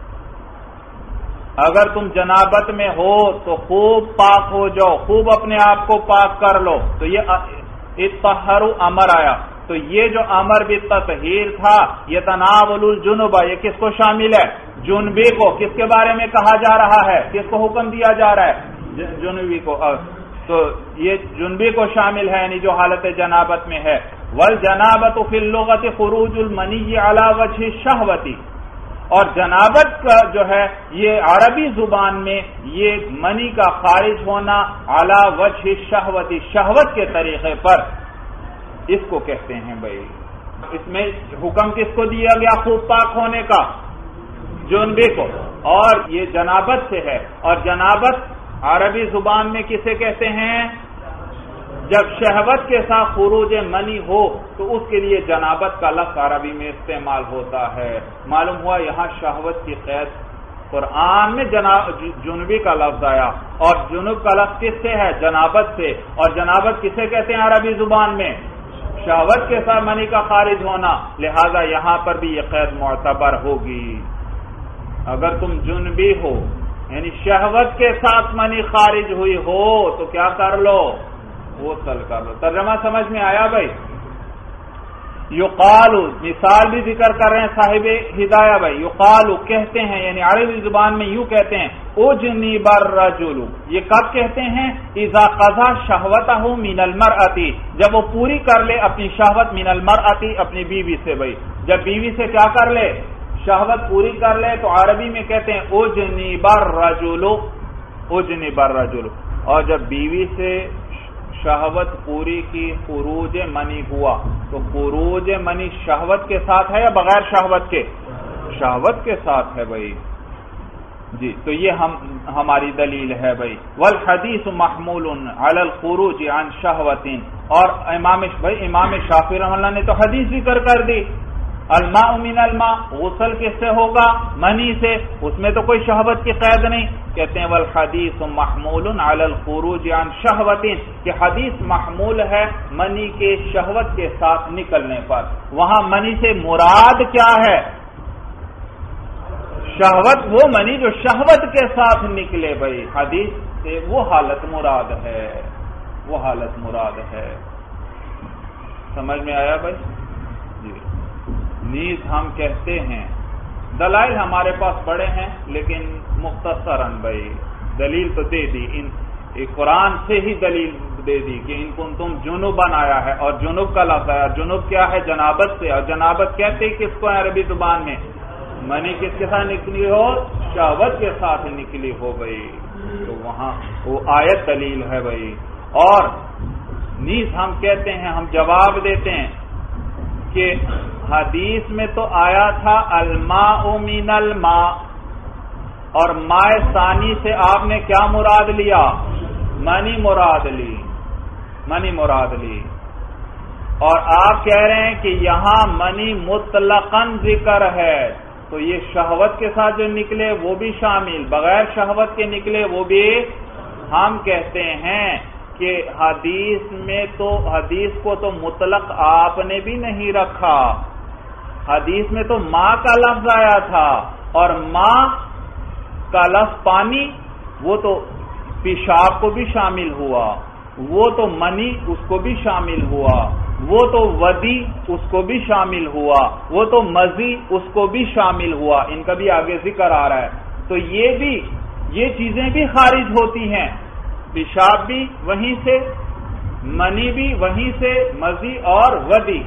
اگر تم جنابت میں ہو تو خوب پاک ہو جاؤ، خوب اپنے آپ کو پاک کر لو. تو یہ اطہروا امر آیا. تو یہ جو امر بالتطہیر تھا یہ تناول الجنب، یہ کس کو شامل ہے؟ جنبی کو. کس کے بارے میں کہا جا رہا ہے؟ کس کو حکم دیا جا رہا ہے؟ جنبی کو. تو یہ جنبی کو شامل ہے، یعنی جو حالت جنابت میں ہے. والجنابت فی اللغت خروج المنی علی وجہ الشہوۃ، اور جنابت کا جو ہے یہ عربی زبان میں یہ منی کا خارج ہونا علی وجہ الشہوۃ، شہوت کے طریقے پر اس کو کہتے ہیں. بھائی اس میں حکم کس کو دیا گیا خوب پاک ہونے کا؟ جنبی کو. اور یہ جنابت سے ہے، اور جنابت عربی زبان میں کسے کہتے ہیں؟ جب شہوت کے ساتھ خروج منی ہو تو اس کے لیے جنابت کا لفظ عربی میں استعمال ہوتا ہے. معلوم ہوا یہاں شہوت کی قید قرآن میں جنبی کا لفظ آیا، اور جنوب کا لفظ کس سے ہے؟ جنابت سے. اور جنابت کسے کہتے ہیں عربی زبان میں؟ شہوت کے ساتھ منی کا خارج ہونا، لہذا یہاں پر بھی یہ قید معتبر ہوگی. اگر تم جنبی ہو یعنی شہوت کے ساتھ منی خارج ہوئی ہو تو کیا کر لو؟ غسل کر لو. ترجمہ سمجھ میں آیا بھائی؟ یقال، مثال بھی ذکر کر رہے ہیں صاحب ہدایہ بھائی. یقال کہتے ہیں، یعنی عربی زبان میں یوں کہتے ہیں اجنب الرجل، یہ کب کہتے ہیں؟ اذا قضى شہوتہ من المرأة، جب وہ پوری کر لے اپنی شہوت من المرأة، اپنی بیوی سے. بھائی جب بیوی سے کیا کر لے؟ شہوت پوری کر لے تو عربی میں کہتے ہیں اجنب الرجل، اجنب الرجل. اور جب بیوی سے شہوت پوری کی خروج منی ہوا تو خروج منی شہوت کے ساتھ ہے یا بغیر شہوت کے؟ شہوت کے ساتھ ہے. بھائی جی تو یہ ہم ہماری دلیل ہے بھائی. والحدیث محمول علی الخروج عن شہوت، اور امام بھائی امام شافعی رحمہ اللہ نے تو حدیث ذکر کر دی، الماء من الماء، غسل کس سے ہوگا؟ منی سے، اس میں تو کوئی شہوت کی قید نہیں. کہتے ہیں والحدیث محمول علی الخروج عن شہوت، کہ حدیث محمول ہے منی کے شہوت کے ساتھ نکلنے پر. وہاں منی سے مراد کیا ہے؟ شہوت، وہ منی جو شہوت کے ساتھ نکلے بھائی، حدیث سے وہ حالت مراد ہے، وہ حالت مراد ہے. سمجھ میں آیا بھائی؟ جی. نیز ہم کہتے ہیں، دلائل ہمارے پاس بڑے ہیں لیکن مختصراً بھائی دلیل تو دے دی، ان قرآن سے ہی دلیل دے دی کہ ان کو تم جنوباً آیا ہے، اور جنوب کا لفظ آیا. جنوب کیا ہے؟ جنابت سے، اور جنابت کہتے کس کو ہے عربی زبان میں؟ منی کس کے ساتھ نکلی ہو؟ شہوت کے ساتھ نکلی ہو بھائی. تو وہاں وہ آیت دلیل ہے بھائی. اور نیز ہم کہتے ہیں، ہم جواب دیتے ہیں کہ حدیث میں تو آیا تھا الماء من الماء، اور ماء ثانی سے آپ نے کیا مراد لیا؟ منی مراد لی، منی مراد لی. اور آپ کہہ رہے ہیں کہ یہاں منی مطلقاً ذکر ہے، تو یہ شہوت کے ساتھ جو نکلے وہ بھی شامل، بغیر شہوت کے نکلے وہ بھی. ہم کہتے ہیں کہ حدیث میں تو حدیث کو تو مطلق آپ نے بھی نہیں رکھا، حدیث میں تو ماں کا لفظ آیا تھا، اور ماں کا لفظ پانی وہ تو پیشاب کو بھی شامل ہوا، وہ تو منی اس کو بھی شامل ہوا، وہ تو ودی اس کو بھی شامل ہوا، وہ تو مزی اس کو بھی شامل ہوا. ان کا بھی آگے ذکر آ رہا ہے. تو یہ بھی یہ چیزیں بھی خارج ہوتی ہیں، پیشاب بھی وہیں سے، منی بھی وہیں سے، مزی اور ودی.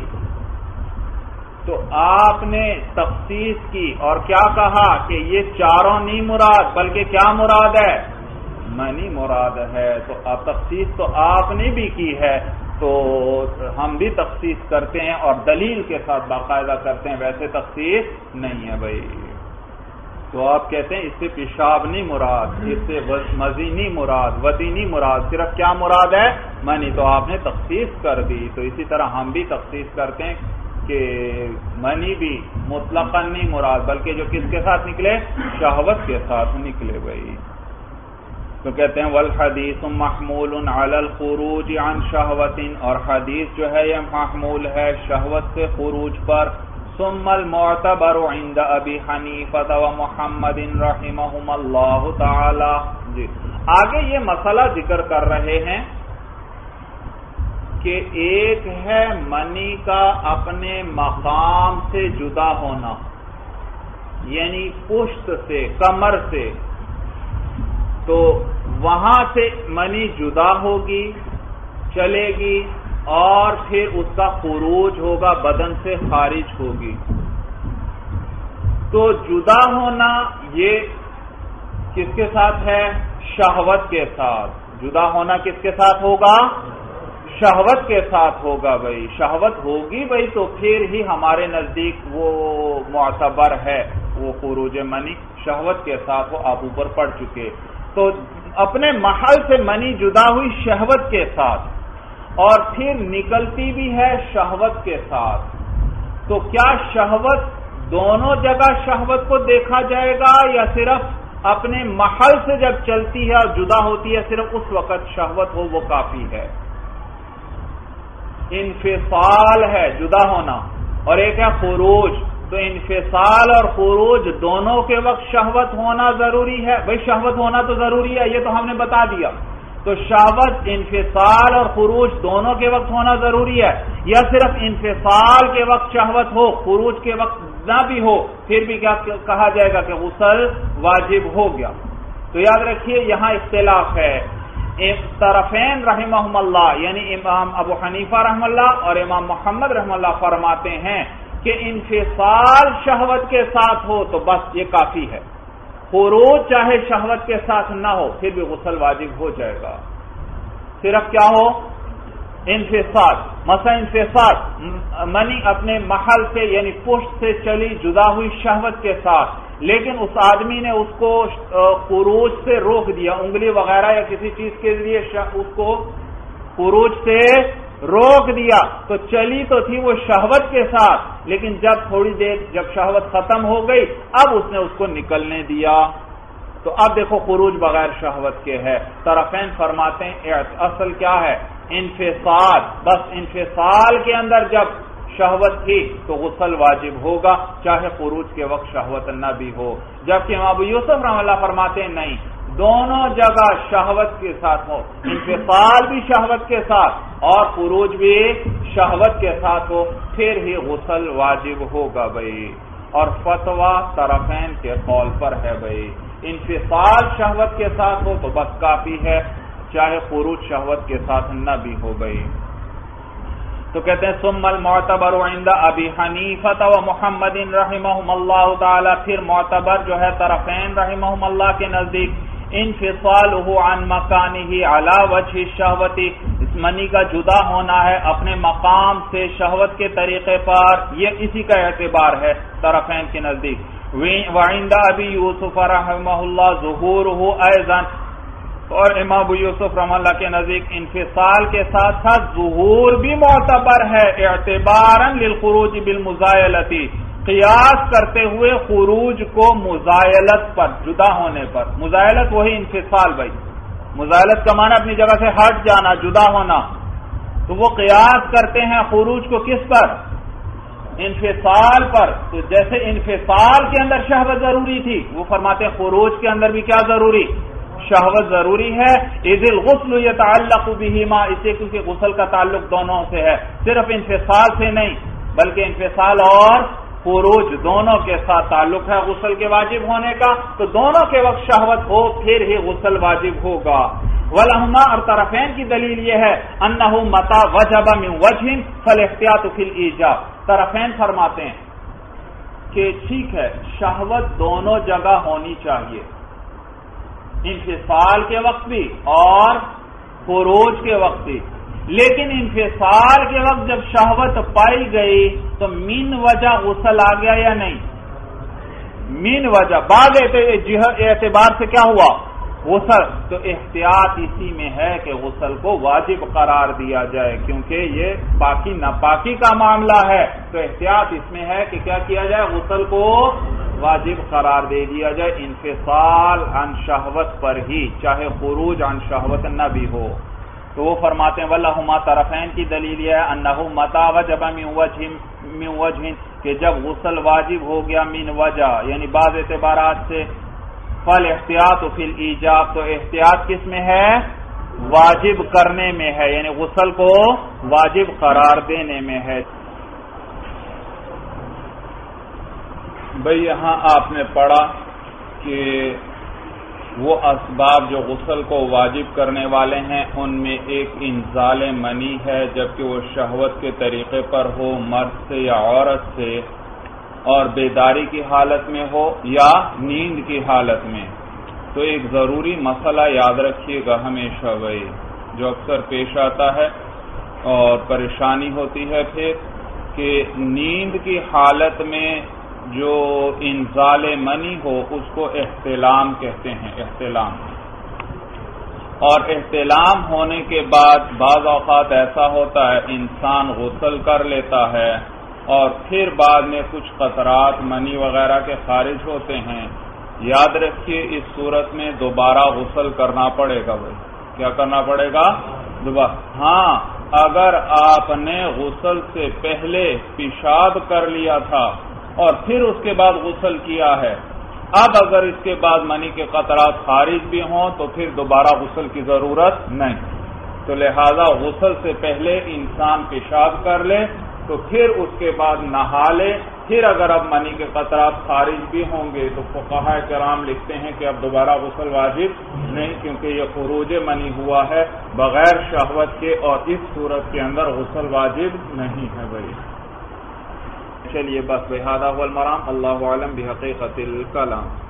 تو آپ نے تخصیص کی اور کیا کہا کہ یہ چاروں نہیں مراد بلکہ کیا مراد ہے؟ منی مراد ہے. تو اب تخصیص تو آپ نے بھی کی ہے، تو ہم بھی تخصیص کرتے ہیں اور دلیل کے ساتھ باقاعدہ کرتے ہیں، ویسے تخصیص نہیں ہے بھائی. تو آپ کہتے ہیں اس سے پیشاب نہیں مراد، اس سے مزی نہیں مراد، ودی نہیں مراد، صرف کیا مراد ہے؟ منی. تو آپ نے تخصیص کر دی. تو اسی طرح ہم بھی تخصیص کرتے ہیں کہ منی بھی مطلقاً نہیں مراد بلکہ جو کس کے ساتھ نکلے؟ شہوت کے ساتھ نکلے بھائی. تو کہتے ہیں والحدیث محمول علی الخروج عن شہوت، اور حدیث جو ہے یہ محمول ہے شہوت سے خروج پر. ثم المعتبر عند ابی حنیفہ و محمد رحمہم اللہ تعالی. جی آگے یہ مسئلہ ذکر کر رہے ہیں کہ ایک ہے منی کا اپنے مقام سے جدا ہونا، یعنی پشت سے، کمر سے، تو وہاں سے منی جدا ہوگی، چلے گی، اور پھر اس کا خروج ہوگا، بدن سے خارج ہوگی. تو جدا ہونا یہ کس کے ساتھ ہے؟ شہوت کے ساتھ. جدا ہونا کس کے ساتھ ہوگا؟ شہوت کے ساتھ ہوگا بھائی. شہوت ہوگی بھائی تو پھر ہی ہمارے نزدیک وہ معتبر ہے، وہ خروج منی شہوت کے ساتھ، وہ آپ اوپر پڑ چکے. تو اپنے محل سے منی جدا ہوئی شہوت کے ساتھ، اور پھر نکلتی بھی ہے شہوت کے ساتھ. تو کیا شہوت دونوں جگہ شہوت کو دیکھا جائے گا، یا صرف اپنے محل سے جب چلتی ہے اور جدا ہوتی ہے صرف اس وقت شہوت ہو وہ کافی ہے؟ انفصال ہے جدا ہونا، اور ایک ہے خروج. تو انفصال اور خروج دونوں کے وقت شہوت ہونا ضروری ہے بھائی. شہوت ہونا تو ضروری ہے، یہ تو ہم نے بتا دیا. تو شہوت انفصال اور خروج دونوں کے وقت ہونا ضروری ہے، یا صرف انفصال کے وقت شہوت ہو، خروج کے وقت نہ بھی ہو، پھر بھی کیا کہا جائے گا کہ غسل واجب ہو گیا؟ تو یاد رکھیے یہاں اختلاف ہے. طرفین رحمہم اللہ، یعنی امام ابو حنیفہ رحم اللہ اور امام محمد رحم اللہ فرماتے ہیں کہ انفصال شہوت کے ساتھ ہو تو بس یہ کافی ہے، خروج چاہے شہوت کے ساتھ نہ ہو پھر بھی غسل واجب ہو جائے گا. صرف کیا ہو؟ انفصال. مثلا انفصال منی اپنے محل سے یعنی پشت سے چلی جدا ہوئی شہوت کے ساتھ، لیکن اس آدمی نے اس کو خروج سے روک دیا، انگلی وغیرہ یا کسی چیز کے ذریعے اس کو خروج سے روک دیا، تو چلی تو تھی وہ شہوت کے ساتھ، لیکن جب تھوڑی دیر جب شہوت ختم ہو گئی اب اس نے اس کو نکلنے دیا، تو اب دیکھو خروج بغیر شہوت کے ہے۔ طرفین فرماتے ہیں اصل کیا ہے؟ انفصال، بس انفصال کے اندر جب شہوت تھی تو غسل واجب ہوگا، چاہے خروج کے وقت شہوت نہ بھی ہو، جبکہ امام ابو یوسف رحمہ اللہ فرماتے ہیں نہیں، دونوں جگہ شہوت کے ساتھ ہو، انفصال بھی شہوت کے ساتھ اور خروج بھی شہوت کے ساتھ ہو، پھر ہی غسل واجب ہوگا بھائی۔ اور فتویٰ طرفین کے قول پر ہے بھائی، انفصال شہوت کے ساتھ ہو تو بس کافی ہے، چاہے خروج شہوت کے ساتھ نہ بھی ہو بھائی۔ تو کہتے ہیں ثم المعتبر عند ابی حنیفہ و محمد رحمہم اللہ تعالی، پھر معتبر جو ہے طرفین رحمہم اللہ کے نزدیک انفصالہ عن مکانہ علی وجہ الشہوۃ، اس منی کا جدا ہونا ہے اپنے مقام سے شہوت کے طریقے پر، یہ اسی کا اعتبار ہے طرفین کے نزدیک۔ وعند ابی یوسف رحمہ اللہ ظہورہ ایضا، اور امام ابو یوسف رحمہ اللہ کے نزدیک انفصال کے ساتھ ساتھ ظہور بھی معتبر ہے، اعتبارا للخروج بالمزایلۃ، قیاس کرتے ہوئے خروج کو مزایلت پر، جدا ہونے پر۔ مزایلت وہی انفصال بھائی، مزایلت کا معنی اپنی جگہ سے ہٹ جانا، جدا ہونا، تو وہ قیاس کرتے ہیں خروج کو کس پر؟ انفصال پر۔ تو جیسے انفصال کے اندر شہوت ضروری تھی، وہ فرماتے ہیں خروج کے اندر بھی کیا ضروری؟ شہوت ضروری ہے۔ اذ الغسل يتعلق بهما، اسے کیونکہ غسل کا تعلق دونوں سے ہے، صرف انفصال سے نہیں بلکہ انفصال اور خروج دونوں کے ساتھ تعلق ہے غسل کے واجب ہونے کا، تو دونوں کے وقت شہوت ہو پھر ہی غسل واجب ہوگا۔ ولہما، اور طرفین کی دلیل یہ ہے انہ متى وجب من وجہ فالاحتیاط فی الایجاب، طرفین فرماتے ہیں کہ ٹھیک ہے شہوت دونوں جگہ ہونی چاہیے، انفصال کے وقت بھی اور خروج کے وقت بھی، لیکن انفصال کے وقت جب شہوت پائی گئی تو من وجہ غسل آ گیا یا نہیں؟ من وجہ، بعض اعتبار سے کیا ہوا؟ غسل۔ تو احتیاط اسی میں ہے کہ غسل کو واجب قرار دیا جائے، کیونکہ یہ پاکی ناپاکی کا معاملہ ہے، تو احتیاط اس میں ہے کہ کیا کیا جائے؟ غسل کو واجب قرار دے دیا جائے انفصال عن شہوت پر ہی، چاہے خروج عن شہوت نہ بھی ہو۔ تو وہ فرماتے ہیں ولہما، طرفین کی دلیل یہ ہے انہ متى وجب من وجہ من وجہ، کہ جب غسل واجب ہو گیا من وجہ یعنی بعض اعتبارات سے، فالاحتیاط فی الایجاب، تو احتیاط کس میں ہے؟ واجب کرنے میں ہے، یعنی غسل کو واجب قرار دینے میں ہے۔ بھئی یہاں آپ نے پڑھا کہ وہ اسباب جو غسل کو واجب کرنے والے ہیں ان میں ایک انزال منی ہے، جبکہ وہ شہوت کے طریقے پر ہو، مرد سے یا عورت سے، اور بیداری کی حالت میں ہو یا نیند کی حالت میں۔ تو ایک ضروری مسئلہ یاد رکھیے گا ہمیشہ بھائی، جو اکثر پیش آتا ہے اور پریشانی ہوتی ہے پھر، کہ نیند کی حالت میں جو انزال منی ہو اس کو احتلام کہتے ہیں، احتلام۔ اور احتلام ہونے کے بعد بعض اوقات ایسا ہوتا ہے انسان غسل کر لیتا ہے اور پھر بعد میں کچھ قطرات منی وغیرہ کے خارج ہوتے ہیں، یاد رکھیے اس صورت میں دوبارہ غسل کرنا پڑے گا بھائی۔ کیا کرنا پڑے گا؟ دوبارہ۔ ہاں، اگر آپ نے غسل سے پہلے پیشاب کر لیا تھا اور پھر اس کے بعد غسل کیا ہے، اب اگر اس کے بعد منی کے قطرات خارج بھی ہوں تو پھر دوبارہ غسل کی ضرورت نہیں، تو لہذا غسل سے پہلے انسان پیشاب کر لے تو پھر اس کے بعد نہا لے، پھر اگر اب منی کے قطرات خارج بھی ہوں گے تو فقہاء کرام لکھتے ہیں کہ اب دوبارہ غسل واجب نہیں، کیونکہ یہ خروج منی ہوا ہے بغیر شہوت کے، اور اس صورت کے اندر غسل واجب نہیں ہے بھائی۔ چلیے بس بہذا هو المرام، اللہ اعلم بحقیقت الکلام۔